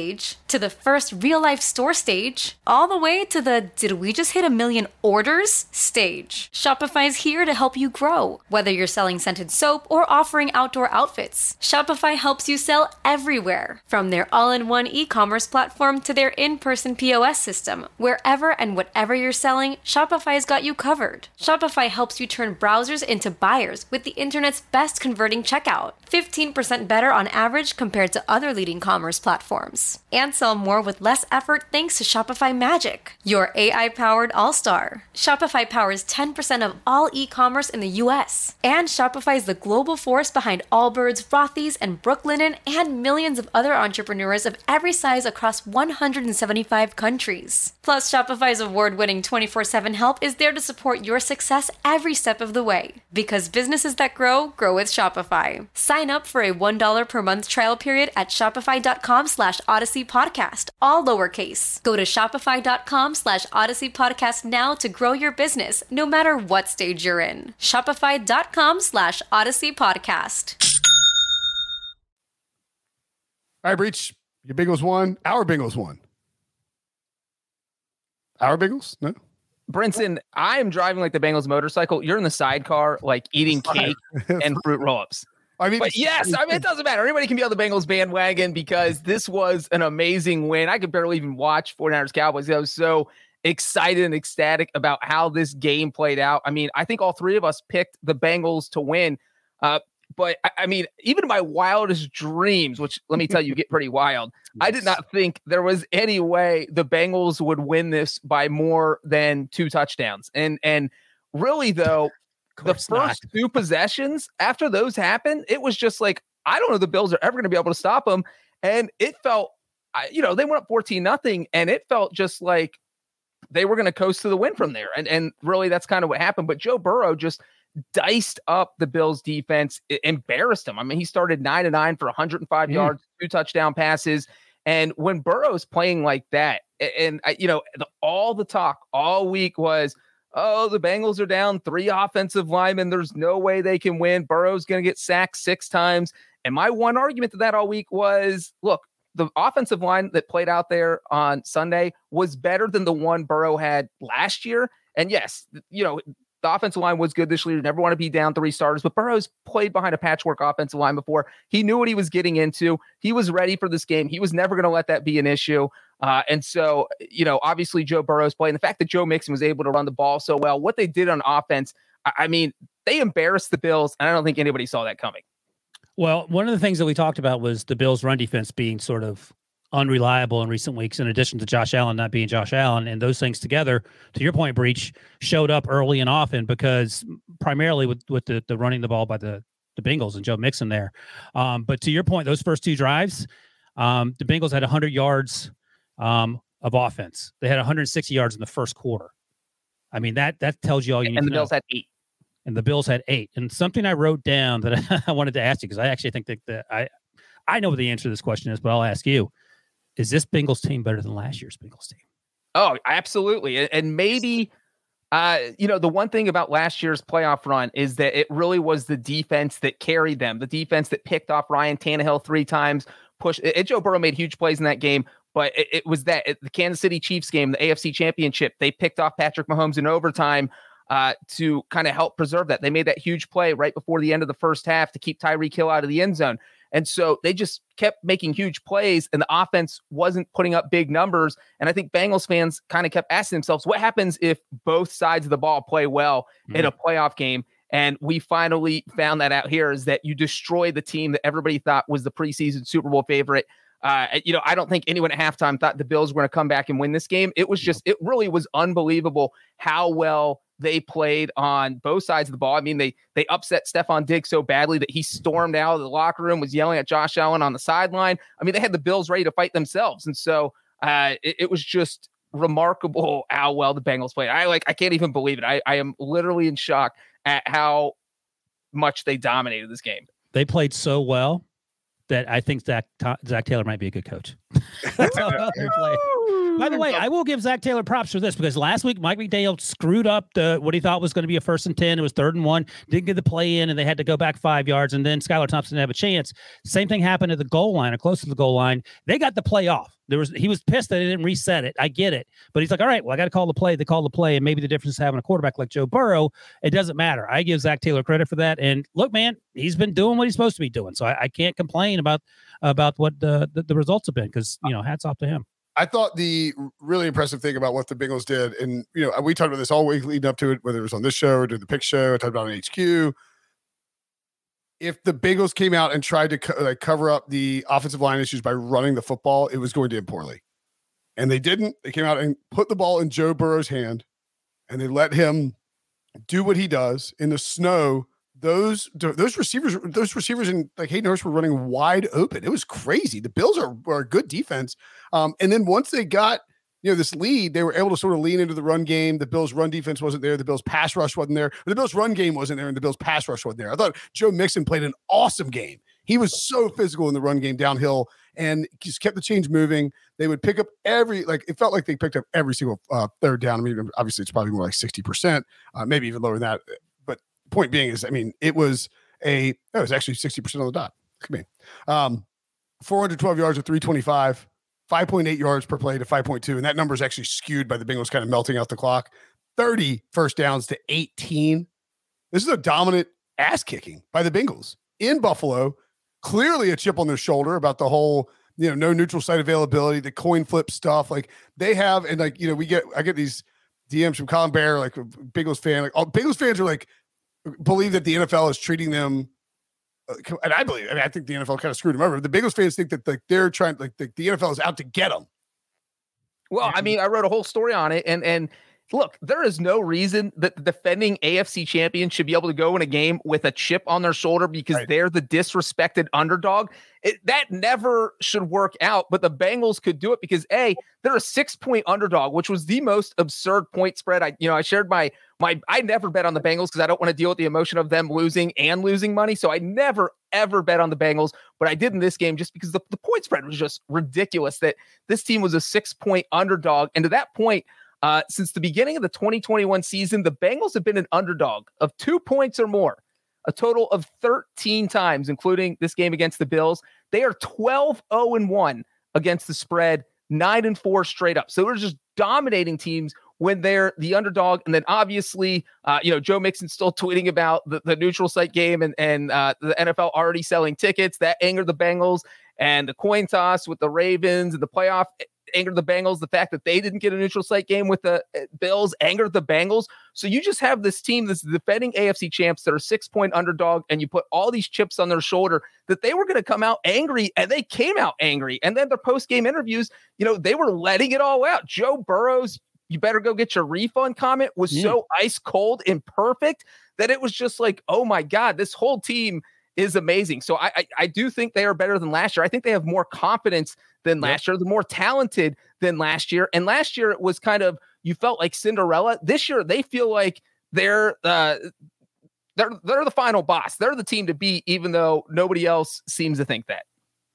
to the first real-life store stage, all the way to the "did we just hit 1 million orders" stage. Shopify's here to help you grow. Whether you're selling scented soap or offering outdoor outfits, Shopify helps you sell everywhere. From their all-in-one e-commerce platform to their in-person POS system, wherever and whatever you're selling, Shopify's got you covered. Shopify helps you turn browsers into buyers with the internet's best converting checkout, 15% better on average compared to other leading commerce platforms. And sell more with less effort thanks to Shopify Magic, your AI-powered all-star. Shopify powers 10% of all e-commerce in the US. And Shopify is the global force behind Allbirds, Rothy's, and Brooklinen, and millions of other entrepreneurs of every size across 175 countries. Plus, Shopify's award-winning 24/7 help is there to support your success every step of the way. Because businesses that grow, grow with Shopify. Sign up for a $1 per month trial period at shopify.com/Odyssey Podcast, all lowercase. Go to shopify.com/Odyssey Podcast now to grow your business, no matter what stage you're in. Shopify.com/Odyssey Podcast. All right, Breach, your Bengals won. Our Bengals won. Our Bengals? No? Brinson, I am driving like the Bengals motorcycle. You're in the sidecar, like eating cake and fruit roll-ups. But yes, it doesn't matter. Anybody can be on the Bengals bandwagon because this was an amazing win. I could barely even watch 49ers Cowboys. I was so excited and ecstatic about how this game played out. I mean, I think all three of us picked the Bengals to win. But I mean, even my wildest dreams, which let me tell you, get pretty wild. Yes. I did not think there was any way the Bengals would win this by more than 2 touchdowns. And really, though, the first 2 possessions after those happened, it was just like, I don't know if the Bills are ever going to be able to stop them. And it felt, they went up 14-0, and it felt just like they were going to coast to the win from there. And really, that's kind of what happened. But Joe Burrow just diced up the Bills defense, embarrassed them. I mean, he started 9-9 for 105 yards, 2 touchdown passes. And when Burrow's playing like that, and all the talk all week was, oh, the Bengals are down 3 offensive linemen. There's no way they can win. Burrow's going to get sacked 6 times. And my one argument to that all week was, look, the offensive line that played out there on Sunday was better than the one Burrow had last year. And yes, the offensive line was good this year. You never want to be down 3 starters, but Burrow's played behind a patchwork offensive line before. He knew what he was getting into. He was ready for this game. He was never going to let that be an issue. And so, obviously Joe Burrow's playing. The fact that Joe Mixon was able to run the ball so well, what they did on offense, I mean, they embarrassed the Bills, and I don't think anybody saw that coming. Well, one of the things that we talked about was the Bills' run defense being sort of unreliable in recent weeks, in addition to Josh Allen not being Josh Allen. And those things together, to your point, Breach, showed up early and often because primarily with the running the ball by the Bengals and Joe Mixon there. But to your point, those first 2 drives, the Bengals had 100 yards of offense. They had 160 yards in the first quarter. I mean, that tells you all you need to know. And the Bills had 8. And the Bills had 8. And something I wrote down that I wanted to ask you, because I actually think that I know what the answer to this question is, but I'll ask you. Is this Bengals team better than last year's Bengals team? Oh, absolutely. And maybe, the one thing about last year's playoff run is that it really was the defense that carried them, the defense that picked off Ryan Tannehill 3 times, Joe Burrow made huge plays in that game, but it was the Kansas City Chiefs game, the AFC Championship. They picked off Patrick Mahomes in overtime to kind of help preserve that. They made that huge play right before the end of the first half to keep Tyreek Hill out of the end zone. And so they just kept making huge plays, and the offense wasn't putting up big numbers. And I think Bengals fans kind of kept asking themselves, what happens if both sides of the ball play well in a playoff game? And we finally found that out here, is that you destroy the team that everybody thought was the preseason Super Bowl favorite. I don't think anyone at halftime thought the Bills were going to come back and win this game. It really was unbelievable how well they played on both sides of the ball. I mean, they upset Stephon Diggs so badly that he stormed out of the locker room, was yelling at Josh Allen on the sideline. I mean, they had the Bills ready to fight themselves. And so it was just remarkable how well the Bengals played. I can't even believe it. I am literally in shock at how much they dominated this game. They played so well that I think Zach Taylor might be a good coach. That's how well they played. By the way, I will give Zach Taylor props for this, because last week Mike McDaniel screwed up what he thought was going to be a 1st and 10. It was 3rd and 1, didn't get the play in, and they had to go back 5 yards, and then Skylar Thompson didn't have a chance. Same thing happened at the goal line or close to the goal line. They got the play off. He was pissed that they didn't reset it. I get it. But he's like, all right, well, I got to call the play. They call the play. And maybe the difference is having a quarterback like Joe Burrow. It doesn't matter. I give Zach Taylor credit for that. And look, man, he's been doing what he's supposed to be doing. So I can't complain about what the results have been because, hats off to him. I thought the really impressive thing about what the Bengals did, and, we talked about this all week leading up to it, whether it was on this show or the Pick Show, I talked about it on HQ. If the Bengals came out and tried to cover up the offensive line issues by running the football, it was going to end poorly. And they didn't. They came out and put the ball in Joe Burrow's hand, and they let him do what he does in the snow. Those receivers and like Hayden Hurst were running wide open. It was crazy. The Bills are a good defense. And then once they got this lead, they were able to sort of lean into the run game. The Bills' run defense wasn't there. The Bills' pass rush wasn't there. The Bills' run game wasn't there, and the Bills' pass rush wasn't there. I thought Joe Mixon played an awesome game. He was so physical in the run game downhill and just kept the chains moving. They would pick up it felt like they picked up every single third down. I mean, obviously it's probably more like 60%, maybe even lower than that. But point being is, it was actually 60% on the dot. Look at me. 412 yards at 325. 5.8 yards per play to 5.2. And that number is actually skewed by the Bengals kind of melting out the clock. 30 first downs to 18. This is a dominant ass kicking by the Bengals in Buffalo. Clearly a chip on their shoulder about the whole, no neutral site availability, the coin flip stuff. Like they have, and I get these DMs from Colin Bear, like a Bengals fan. Like all Bengals fans are like, believe that the NFL is treating them. And I think the NFL kind of screwed them over. The Bengals fans think that they're trying, the NFL is out to get them. Well, I wrote a whole story on it, and look, there is no reason that the defending AFC champion should be able to go in a game with a chip on their shoulder because they're the disrespected underdog. That never should work out, but the Bengals could do it because they're a 6-point underdog, which was the most absurd point spread. I shared my I never bet on the Bengals because I don't want to deal with the emotion of them losing money. So I never, ever bet on the Bengals, but I did in this game just because the point spread was just ridiculous that this team was a 6-point underdog. And to that point, since the beginning of the 2021 season, the Bengals have been an underdog of 2 points or more, a total of 13 times, including this game against the Bills. They are 12-0-1 against the spread, 9-4 straight up. So they're just dominating teams when they're the underdog. And then obviously, Joe Mixon's still tweeting about the neutral site game and the NFL already selling tickets. That angered the Bengals, and the coin toss with the Ravens and the playoff angered the Bengals. The fact that they didn't get a neutral site game with the Bills angered the Bengals. So you just have this team, this defending AFC champs that are 6-point underdog, and you put all these chips on their shoulder that they were going to come out angry, and they came out angry. And then their post-game interviews, they were letting it all out. Joe Burrow's "you better go get your refund" comment was so ice cold and perfect that it was just like, oh my God, this whole team is amazing. So I do think they are better than last year. I think they have more confidence than last year. They're more talented than last year. And last year it was kind of, you felt like Cinderella. This year they feel like they're the final boss. They're the team to beat, even though nobody else seems to think that.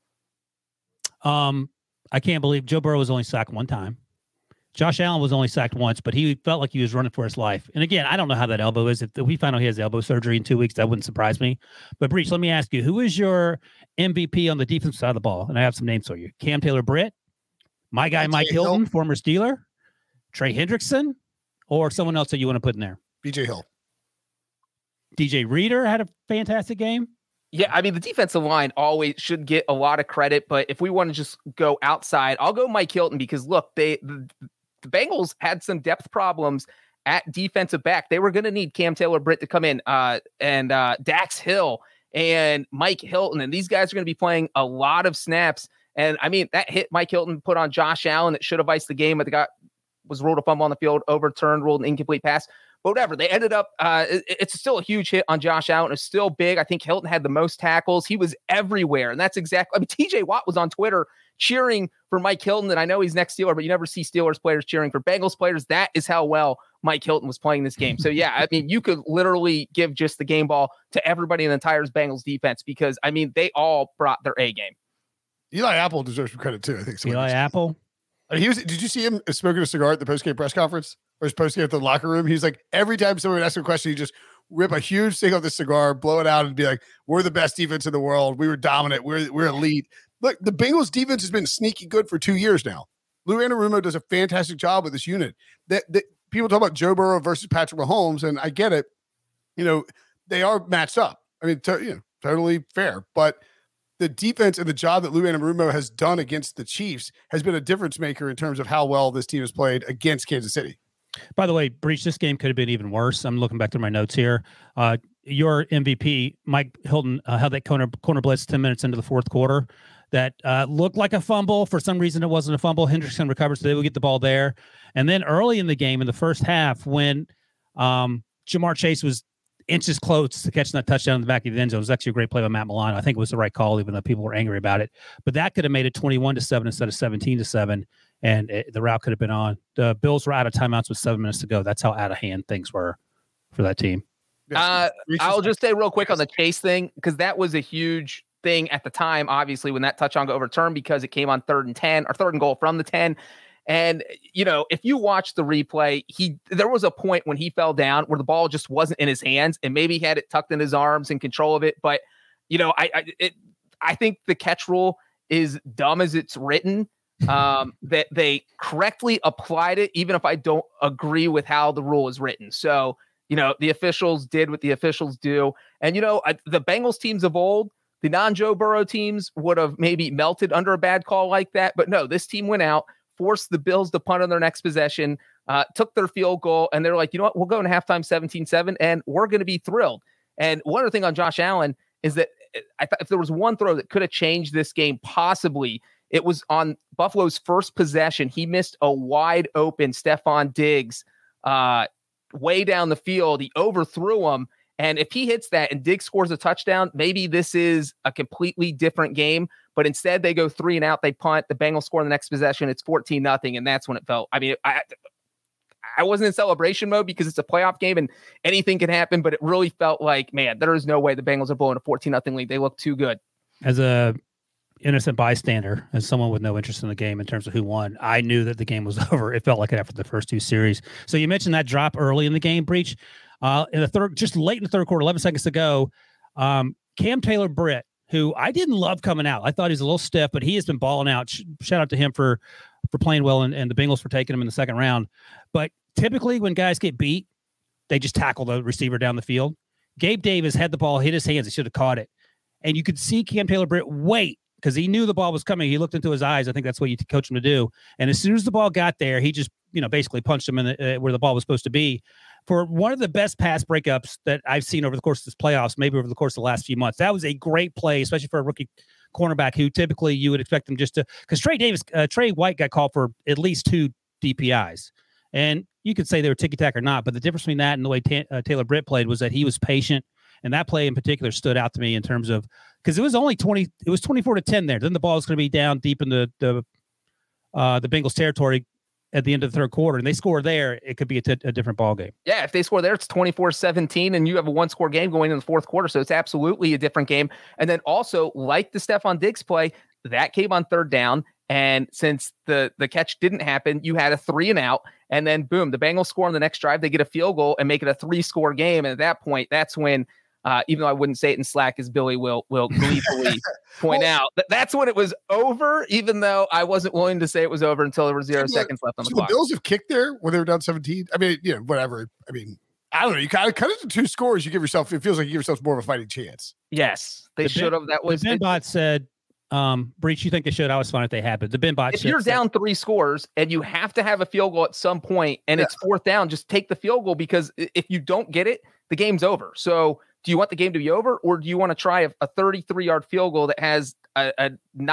I can't believe Joe Burrow was only sacked one time. Josh Allen was only sacked once, but he felt like he was running for his life. And again, I don't know how that elbow is. If we find out he has elbow surgery in 2 weeks, that wouldn't surprise me. But Breech, let me ask you, who is your MVP on the defensive side of the ball? And I have some names for you. Cam Taylor-Britt, my guy Mike Hilton, former Steeler, Trey Hendrickson, or someone else that you want to put in there? BJ Hill. DJ Reader had a fantastic game. Yeah, the defensive line always should get a lot of credit, but if we want to just go outside, I'll go Mike Hilton because look, the Bengals had some depth problems at defensive back. They were going to need Cam Taylor-Britt to come in and Dax Hill and Mike Hilton, and these guys are going to be playing a lot of snaps. And that hit Mike Hilton put on Josh Allen that should have iced the game, but the guy was ruled a fumble on the field, overturned, ruled an incomplete pass. But whatever, they ended up, it's still a huge hit on Josh Allen. It's still big. I think Hilton had the most tackles. He was everywhere. And that's exactly, TJ Watt was on Twitter cheering for Mike Hilton. And I know he's next Steeler, but you never see Steelers players cheering for Bengals players. That is how well Mike Hilton was playing this game. So yeah, you could literally give just the game ball to everybody in the entire Bengals defense because, they all brought their A game. Eli Apple deserves some credit too, I think. Eli Apple? Did you see him smoking a cigar at the post-game press conference? Or his post-game at the locker room? He's like, every time someone would ask him a question, he just rip a huge thing off the cigar, blow it out, and be like, "We're the best defense in the world. We were dominant. We're elite." look, the Bengals defense has been sneaky good for 2 years now. Lou Anarumo does a fantastic job with this unit. That people talk about Joe Burrow versus Patrick Mahomes, and I get it. They are matched up. I mean, totally fair. But the defense and the job that Lou Anarumo has done against the Chiefs has been a difference maker in terms of how well this team has played against Kansas City. By the way, Breach, this game could have been even worse. I'm looking back through my notes here. Your MVP, Mike Hilton, held that corner blitz 10 minutes into the fourth quarter that looked like a fumble. For some reason, it wasn't a fumble. Hendrickson recovers, so they will get the ball there. And then early in the game, in the first half, when Jamar Chase was inches close to catching that touchdown in the back of the end zone, it was actually a great play by Matt Milano. I think it was the right call, even though people were angry about it. But that could have made it 21-7 instead of 17-7, and the route could have been on. The Bills were out of timeouts with 7 minutes to go. That's how out of hand things were for that team. I'll just say real quick on the Chase thing, because that was a huge thing at the time, obviously, when that touchdown got overturned, because it came on 3rd and 10 or 3rd and goal from the 10. And, if you watch the replay, there was a point when he fell down where the ball just wasn't in his hands, and maybe he had it tucked in his arms in control of it. But, I think the catch rule is dumb as it's written, that they correctly applied it, even if I don't agree with how the rule is written. So, the officials did what the officials do. And, the Bengals teams of old, the non-Joe Burrow teams would have maybe melted under a bad call like that. But no, this team went out, forced the Bills to punt on their next possession, took their field goal, and they're like, you know what, we'll go into halftime 17-7, and we're going to be thrilled. And one other thing on Josh Allen is that I thought if there was one throw that could have changed this game, possibly, it was on Buffalo's first possession. He missed a wide open Stephon Diggs way down the field. He overthrew him. And if he hits that and Diggs scores a touchdown, maybe this is a completely different game. But instead, they go 3 and out. They punt. The Bengals score in the next possession. It's 14-0. And that's when it felt. I mean, I wasn't in celebration mode because it's a playoff game and anything can happen. But it really felt like, man, there is no way the Bengals are blowing a 14-0 lead. They look too good. As a innocent bystander, as someone with no interest in the game in terms of who won, I knew that the game was over. It felt like it after the first 2 series. So you mentioned that drop early in the game, Breach. In the third, just late in the third quarter, 11 seconds to go, Cam Taylor-Britt, who I didn't love coming out. I thought he was a little stiff, but he has been balling out. Shout out to him for playing well, and the Bengals for taking him in the second round. But typically when guys get beat, they just tackle the receiver down the field. Gabe Davis had the ball, hit his hands. He should have caught it. And you could see Cam Taylor-Britt wait because he knew the ball was coming. He looked into his eyes. I think that's what you coach him to do. And as soon as the ball got there, he just, basically punched him in where the ball was supposed to be. For one of the best pass breakups that I've seen over the course of this playoffs, maybe over the course of the last few months. That was a great play, especially for a rookie cornerback who typically you would expect him just to, because Trey White got called for at least 2 DPIs. And you could say they were ticky-tack or not, but the difference between that and the way Taylor-Britt played was that he was patient. And that play in particular stood out to me in terms of, because it was only 24-10 there. Then the ball was going to be down deep in the Bengals territory at the end of the third quarter, and they score there, it could be a different ball game. Yeah, if they score there, it's 24-17, and you have a 1-score game going in the fourth quarter, so it's absolutely a different game. And then also, like the Stephon Diggs play, that came on 3rd down, and since the catch didn't happen, you had a 3 and out, and then boom, the Bengals score on the next drive, they get a field goal and make it a 3-score game, and at that point, that's when even though I wouldn't say it in Slack, as Billy will gleefully point out, that's when it was over, even though I wasn't willing to say it was over until there were 0 seconds left on the clock. The Bills have kicked there when they were down 17. I mean, whatever. I mean, I don't know. You kind of cut it to 2 scores. It feels like you give yourself more of a fighting chance. Yes, they should have. That was the BenBot said, Breach, you think they should? I was fine if they had, but the BenBot if you're down 3 scores and you have to have a field goal at some point and it's 4th down, just take the field goal, because if you don't get it, the game's over. So do you want the game to be over, or do you want to try a 33-yard field goal that has a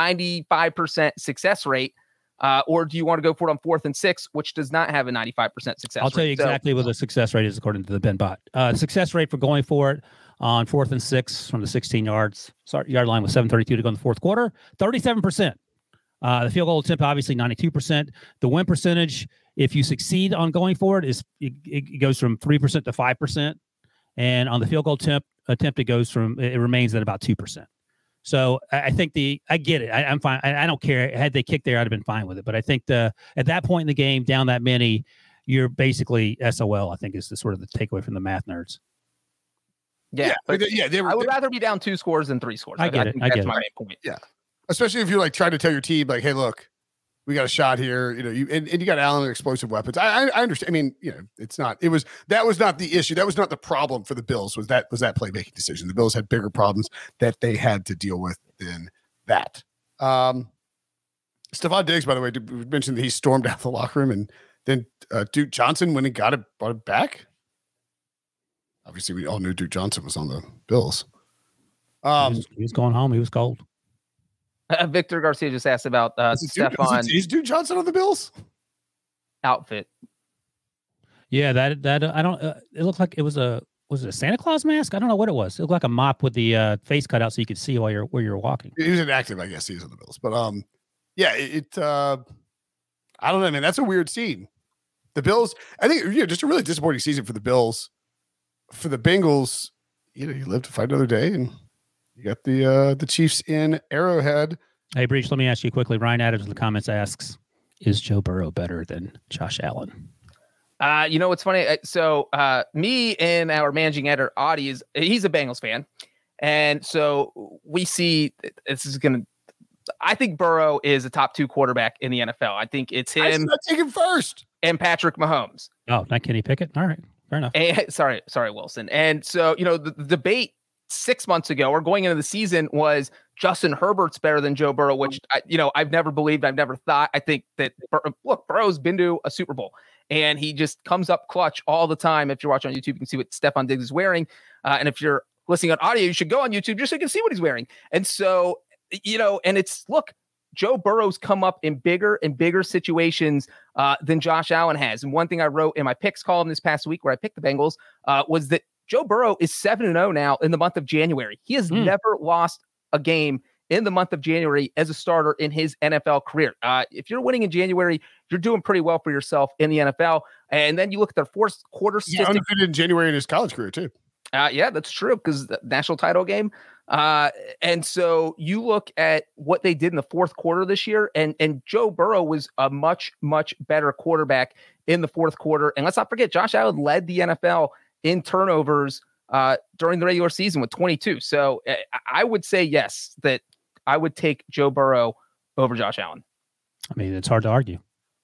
95% success rate, or do you want to go for it on 4th and 6, which does not have a 95% success rate? I'll tell you exactly what the success rate is according to the BenBot. Success rate for going for it on 4th and 6 from the 16 yard line with 7:32 to go in the fourth quarter, 37%. The field goal attempt, obviously 92%. The win percentage, if you succeed on going for it, it goes from 3% to 5%. And on the field goal attempt, it remains at about 2%. So I think I get it. I'm fine. I don't care. Had they kicked there, I'd have been fine with it. But I think at that point in the game, down that many, you're basically SOL, I think is the sort of the takeaway from the math nerds. Yeah. I would rather be down 2 scores than 3 scores. I get it. That's my main point. Yeah. especially if you're like trying to tell your team, like, hey, look, we got a shot here. You know, and you got Allen and explosive weapons. I understand. I mean, you know, that was not the issue. That was not the problem for the Bills. Was that playmaking decision? The Bills had bigger problems that they had to deal with than that. Stephon Diggs, by the way, we mentioned that he stormed out of the locker room, and then Duke Johnson, when he brought it back. Obviously, we all knew Duke Johnson was on the Bills. He was going home. He was cold. Victor Garcia just asked about Stephon. Is Duke Johnson on the Bills outfit? Yeah, that I don't. It looked like it was it a Santa Claus mask? I don't know what it was. It looked like a mop with the face cut out so you could see where you're walking. He was inactive, I guess. He's on the Bills, but yeah, I don't know, man. That's a weird scene. The Bills, I think, just a really disappointing season for the Bills. For the Bengals, you live to fight another day, and you got the Chiefs in Arrowhead. Hey, Breach, let me ask you quickly. Ryan Adams in the comments asks, is Joe Burrow better than Josh Allen? You know what's funny? So me and our managing editor, Audie, he's a Bengals fan. And so we see this is going to, I think Burrow is a top 2 quarterback in the NFL. I think it's him. I take him first. And Patrick Mahomes. Oh, not Kenny Pickett. All right. Fair enough. And, sorry, Wilson. And so, the debate 6 months ago or going into the season was Justin Herbert's better than Joe Burrow, which, I've never believed. I've never thought. I think that, look, Burrow's been to a Super Bowl and he just comes up clutch all the time. If you're watching on YouTube, you can see what Stephon Diggs is wearing. And if you're listening on audio, you should go on YouTube just so you can see what he's wearing. And so, and it's, look, Joe Burrow's come up in bigger and bigger situations than Josh Allen has. And one thing I wrote in my picks column this past week where I picked the Bengals was that Joe Burrow is 7-0 now in the month of January. He has never lost a game in the month of January as a starter in his NFL career. If you're winning in January, you're doing pretty well for yourself in the NFL. And then you look at their fourth quarter statistics. He's undefeated in January in his college career too. Yeah, that's true because the national title game. And so you look at what they did in the fourth quarter this year, and Joe Burrow was a much, much better quarterback in the fourth quarter. And let's not forget, Josh Allen led the NFL in turnovers during the regular season with 22. So I would say, yes, that I would take Joe Burrow over Josh Allen. I mean, it's hard to argue.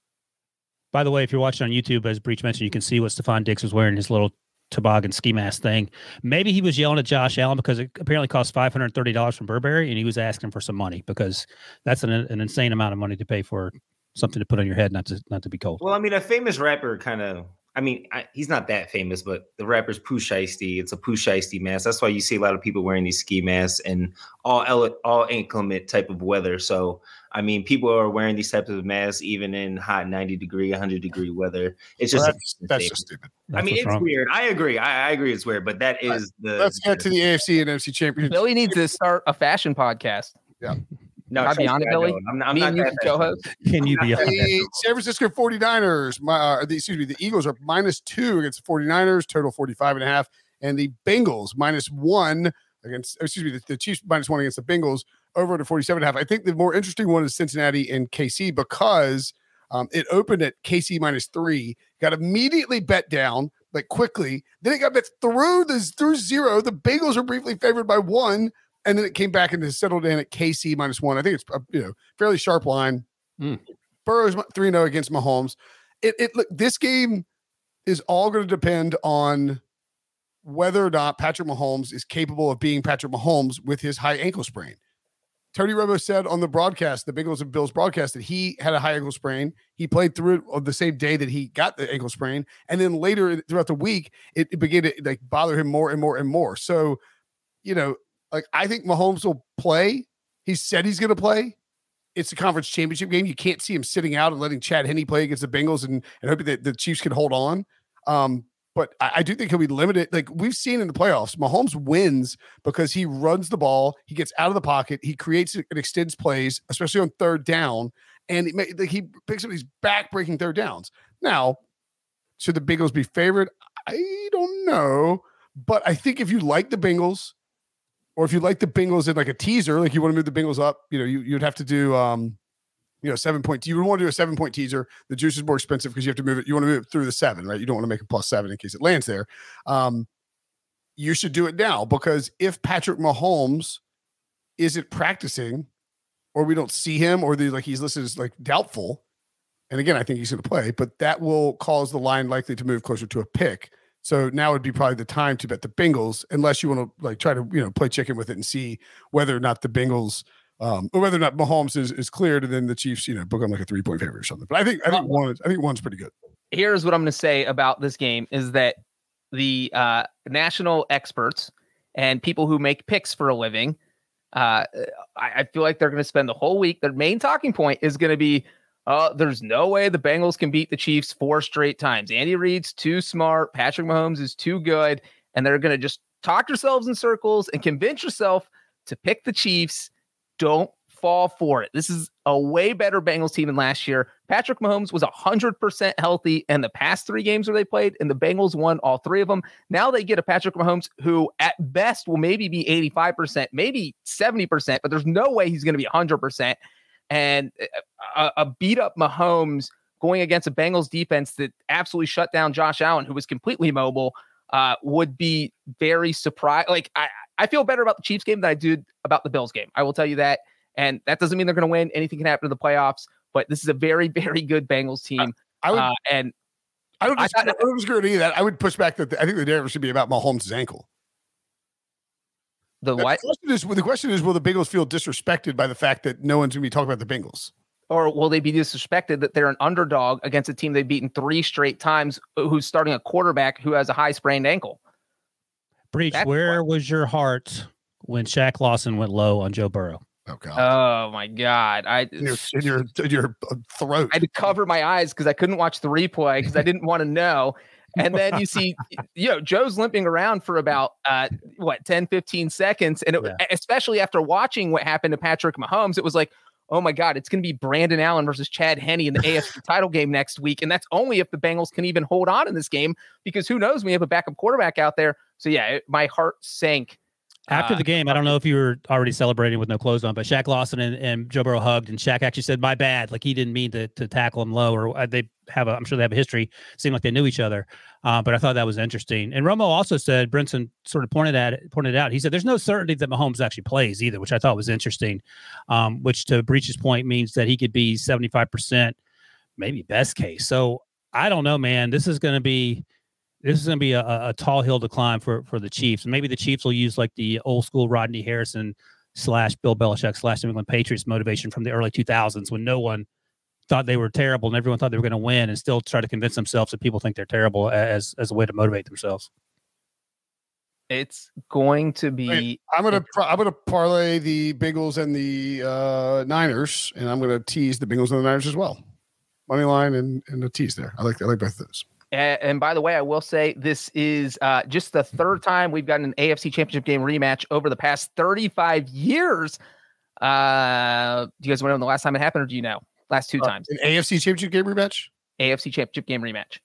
By the way, if you're watching on YouTube, as Breach mentioned, you can see what Stephon Diggs was wearing, his little toboggan ski mask thing. Maybe he was yelling at Josh Allen because it apparently cost $530 from Burberry, and he was asking for some money because that's an insane amount of money to pay for something to put on your head, not to be cold. Well, I mean, a famous rapper kind of, he's not that famous, but the rapper's Pooh Shiesty. It's a Pooh Shiesty mask. That's why you see a lot of people wearing these ski masks in all inclement type of weather. So, I mean, people are wearing these types of masks even in hot 90-degree, 100-degree weather. It's just that's just stupid. It's wrong. Weird. I agree. I agree it's weird, but that is Let's get to the AFC and NFC championship. Billy needs to start a fashion podcast. Yeah. No, Can I be on it, Billy? I'm not that co-host. Can you be on the San Francisco 49ers? The Eagles are -2 against the 49ers, total 45.5, and the Bengals -1 against. The Chiefs -1 against the Bengals over to 47.5. I think the more interesting one is Cincinnati and KC because it opened at KC -3, got immediately bet down like quickly. Then it got bet through 0. The Bengals were briefly favored by 1. And then it came back and settled in at KC -1. I think it's a fairly sharp line. Burrow's 3-0 against Mahomes. Look, this game is all going to depend on whether or not Patrick Mahomes is capable of being Patrick Mahomes with his high ankle sprain. Tony Romo said on the broadcast, the Bengals and Bills broadcast, that he had a high ankle sprain. He played through it on the same day that he got the ankle sprain. And then later throughout the week, it began to bother him more and more and more. So, I think Mahomes will play. He said he's going to play. It's a conference championship game. You can't see him sitting out and letting Chad Henne play against the Bengals and hoping that the Chiefs can hold on. But I do think he'll be limited. Like we've seen in the playoffs, Mahomes wins because he runs the ball. He gets out of the pocket. He creates and extends plays, especially on third down. And he picks up these back-breaking third downs. Now, should the Bengals be favored? I don't know. But I think if you like the Bengals, or if you like the Bengals in like a teaser, like you want to move the Bengals up, you'd have to do, 7-point. You would want to do a 7-point teaser. The juice is more expensive because you have to move it. You want to move it through the 7, right? You don't want to make it +7 in case it lands there. You should do it now because if Patrick Mahomes isn't practicing or we don't see him, or he's listed as like doubtful. And again, I think he's going to play, but that will cause the line likely to move closer to a pick. So now would be probably the time to bet the Bengals, unless you want to like try to, play chicken with it and see whether or not the Bengals, or whether or not Mahomes is cleared, and then the Chiefs, book on like a 3-point favorite or something. But I think one's pretty good. Here's what I'm going to say about this game is that the national experts and people who make picks for a living, I feel like they're going to spend the whole week. Their main talking point is going to be, there's no way the Bengals can beat the Chiefs 4 straight times. Andy Reid's too smart. Patrick Mahomes is too good. And they're going to just talk yourselves in circles and convince yourself to pick the Chiefs. Don't fall for it. This is a way better Bengals team than last year. Patrick Mahomes was 100% healthy in the past 3 games where they played, and the Bengals won all 3 of them. Now they get a Patrick Mahomes who at best will maybe be 85%, maybe 70%, but there's no way he's going to be 100%. And a beat up Mahomes going against a Bengals defense that absolutely shut down Josh Allen, who was completely mobile, would be very surprised. Like I feel better about the Chiefs game than I do about the Bills game. I will tell you that. And that doesn't mean they're going to win. Anything can happen in the playoffs, but this is a very, very good Bengals team. I don't disagree with that. I would push back that I think the narrative should be about Mahomes' ankle. The question is, will the Bengals feel disrespected by the fact that no one's going to be talking about the Bengals? Or will they be disrespected that they're an underdog against a team they've beaten 3 straight times, who's starting a quarterback who has a high sprained ankle? Breach, where was your heart when Shaq Lawson went low on Joe Burrow? Oh God! Oh my God! In your throat. I had to cover my eyes because I couldn't watch the replay because I didn't want to know. And then you see, Joe's limping around for about 10, 15 seconds, and especially after watching what happened to Patrick Mahomes, it was like, oh my God, it's going to be Brandon Allen versus Chad Henne in the AFC title game next week, and that's only if the Bengals can even hold on in this game, because who knows, we have a backup quarterback out there. So my heart sank. After the game, I don't know if you were already celebrating with no clothes on, but Shaq Lawson and Joe Burrow hugged, and Shaq actually said, "My bad." Like he didn't mean to tackle him low, or I'm sure they have a history. Seemed like they knew each other. But I thought that was interesting. And Romo also said, Brinson sort of pointed out. He said, "There's no certainty that Mahomes actually plays either," which I thought was interesting. Which, to Breach's point, means that he could be 75%, maybe best case. So I don't know, man. This is going to be a tall hill to climb for the Chiefs. And maybe the Chiefs will use like the old school Rodney Harrison / Bill Belichick / New England Patriots motivation from the early 2000s, when no one thought they were terrible and everyone thought they were going to win, and still try to convince themselves that people think they're terrible as a way to motivate themselves. It's going to be. I'm gonna parlay the Bengals and the Niners, and I'm gonna tease the Bengals and the Niners as well. Money line and a tease there. I like both of those. And by the way, I will say this is just the 3rd time we've gotten an AFC Championship game rematch over the past 35 years. Do you guys want to know the last time it happened, or do you know? Last 2 times. An AFC Championship game rematch? AFC Championship game rematch.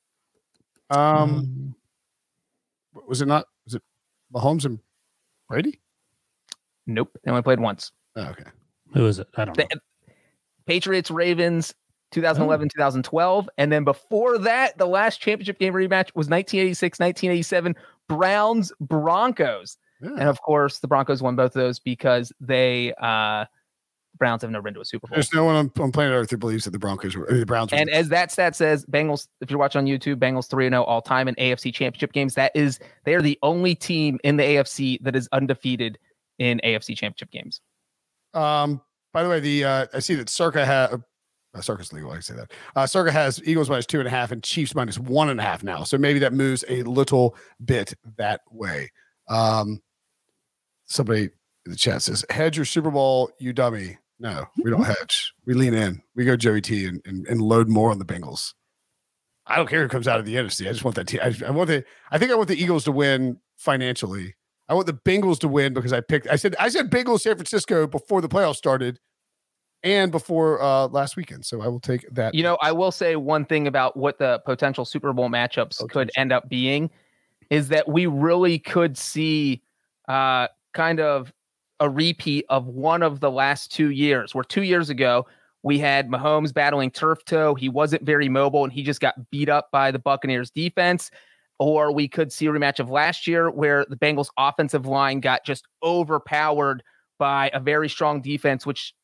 Was it Mahomes and Brady? Nope. They only played once. Oh, okay. Who is it? I don't know. Ravens, 2011, 2012. And then before that, the last championship game rematch was 1986, 1987, Browns-Broncos. Yeah. And of course, the Broncos won both of those because Browns have never been to a Super Bowl. There's no one on planet Earth that believes that the Browns were. And as that stat says, Bengals, if you're watching on YouTube, Bengals 3-0 all time in AFC championship games. They are the only team in the AFC that is undefeated in AFC championship games. By the way, I see that Circa's legal. I say that. Circa has Eagles -2.5 and Chiefs -1.5 now. So maybe that moves a little bit that way. Somebody in the chat says, "Hedge your Super Bowl, you dummy." No, we don't hedge. We lean in. We go Joey T and load more on the Bengals. I don't care who comes out of the NFC. I just want that team. I think I want the Eagles to win financially. I want the Bengals to win because I said Bengals San Francisco before the playoffs started. And before last weekend. So I will take that. I will say one thing about what the potential Super Bowl matchups could end up being is that we really could see kind of a repeat of one of the last 2 years, where 2 years ago we had Mahomes battling turf toe. He wasn't very mobile and he just got beat up by the Buccaneers defense. Or we could see a rematch of last year where the Bengals offensive line got just overpowered by a very strong defense, which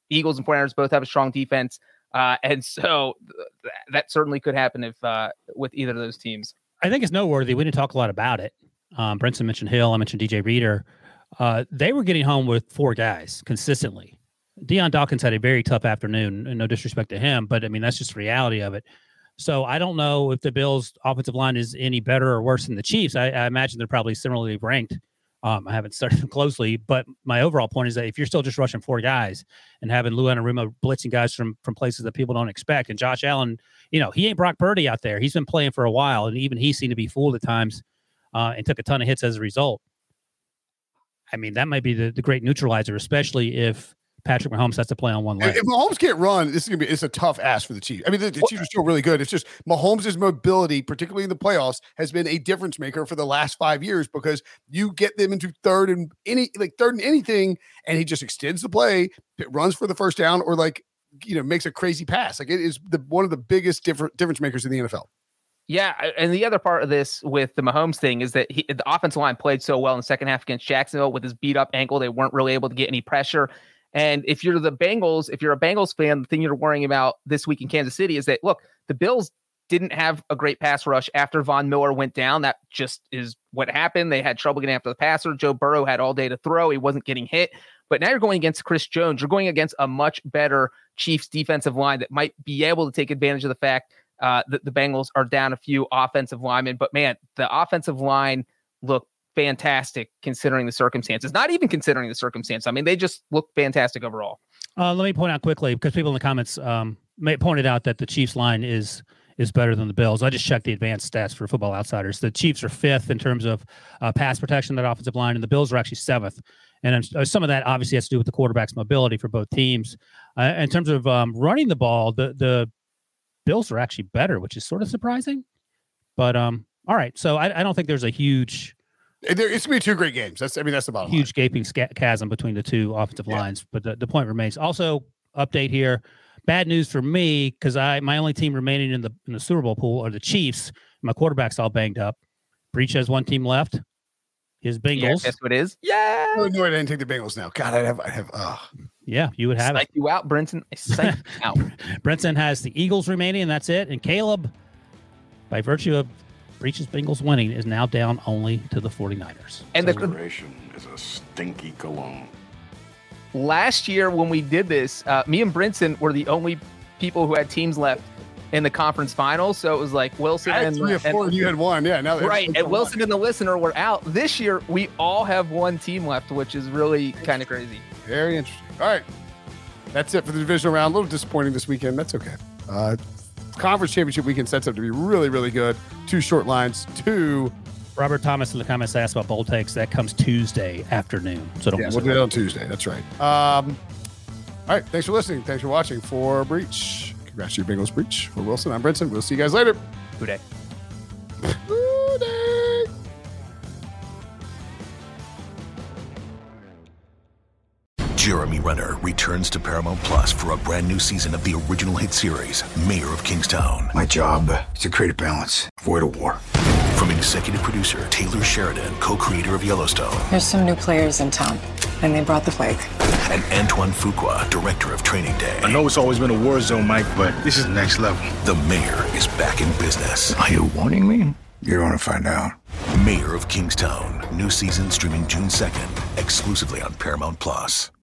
Eagles and 49ers both have a strong defense. And so that certainly could happen if with either of those teams. I think it's noteworthy. We didn't talk a lot about it. Brinson mentioned Hill. I mentioned DJ Reader. They were getting home with 4 guys consistently. Deion Dawkins had a very tough afternoon, and no disrespect to him, but I mean, that's just the reality of it. So I don't know if the Bills' offensive line is any better or worse than the Chiefs. I imagine they're probably similarly ranked. I haven't studied them closely, but my overall point is that if you're still just rushing 4 guys and having Lou Anarumo blitzing guys from places that people don't expect, and Josh Allen, he ain't Brock Purdy out there. He's been playing for a while, and even he seemed to be fooled at times and took a ton of hits as a result. I mean, that might be the great neutralizer, especially if Patrick Mahomes has to play on one leg. If Mahomes can't run, it's a tough ask for the Chiefs. I mean, the Chiefs are still really good. It's just Mahomes' mobility, particularly in the playoffs, has been a difference maker for the last 5 years because you get them into third and anything, and he just extends the play, runs for the first down, or makes a crazy pass. Like, it is one of the biggest difference makers in the NFL. Yeah, and the other part of this with the Mahomes thing is that the offensive line played so well in the second half against Jacksonville with his beat-up ankle. They weren't really able to get any pressure. And if you're the Bengals, if you're a Bengals fan, the thing you're worrying about this week in Kansas City is that, look, the Bills didn't have a great pass rush after Von Miller went down. That just is what happened. They had trouble getting after the passer. Joe Burrow had all day to throw. He wasn't getting hit. But now you're going against Chris Jones. You're going against a much better Chiefs defensive line that might be able to take advantage of the fact that the Bengals are down a few offensive linemen. But, man, the offensive line looked fantastic considering the circumstances. Not even considering the circumstance. I mean, they just look fantastic overall. Let me point out quickly, because people in the comments pointed out that the Chiefs line is better than the Bills. I just checked the advanced stats for Football Outsiders. The Chiefs are 5th in terms of pass protection, that offensive line, and the Bills are actually 7th. And some of that obviously has to do with the quarterback's mobility for both teams. In terms of running the ball, the Bills are actually better, which is sort of surprising. But all right, so I don't think there's a huge. It's going to be 2 great games. That's the bottom huge line. Gaping chasm between the 2 offensive lines. But the point remains. Also, update here. Bad news for me, because my only team remaining in the Super Bowl pool are the Chiefs. My quarterback's all banged up. Breach has 1 team left. His Bengals. Yeah, guess what it is? Yeah. No, I didn't take the Bengals now. God, I have. Yeah, you would have psych you out, Brinson. I psych you out. Brinson has the Eagles remaining, and that's it. And Caleb, by virtue of Breach's Bengals winning, is now down only to the 49ers. And the generation is a stinky cologne. Last year when we did this, me and Brinson were the only people who had teams left in the conference finals. So it was like Wilson and 3 or 4, and you had 1. Yeah, now right. And Wilson and the listener were out. This year we all have 1 team left, which is really kind of crazy. Very interesting. All right, that's it for the divisional round. A little disappointing this weekend. That's okay. Conference championship weekend sets up to be really, really good. 2 short lines. 2. Robert Thomas in the comments asked about bowl takes. That comes Tuesday afternoon. So don't miss we'll do that on Tuesday. That's right. All right. Thanks for listening. Thanks for watching. For Breach, congrats to your Bengals, Breach. For Wilson, I'm Brinson. We'll see you guys later. Good day. Good day. Jeremy Renner returns to Paramount Plus for a brand new season of the original hit series, Mayor of Kingstown. My job is to create a balance, avoid a war. From executive producer Taylor Sheridan, co-creator of Yellowstone. There's some new players in town, and they brought the plague. And Antoine Fuqua, director of Training Day. I know it's always been a war zone, Mike, but this is next level. The Mayor is back in business. Are you warning me? You're going to find out. Mayor of Kingstown. New season streaming June 2nd, exclusively on Paramount Plus.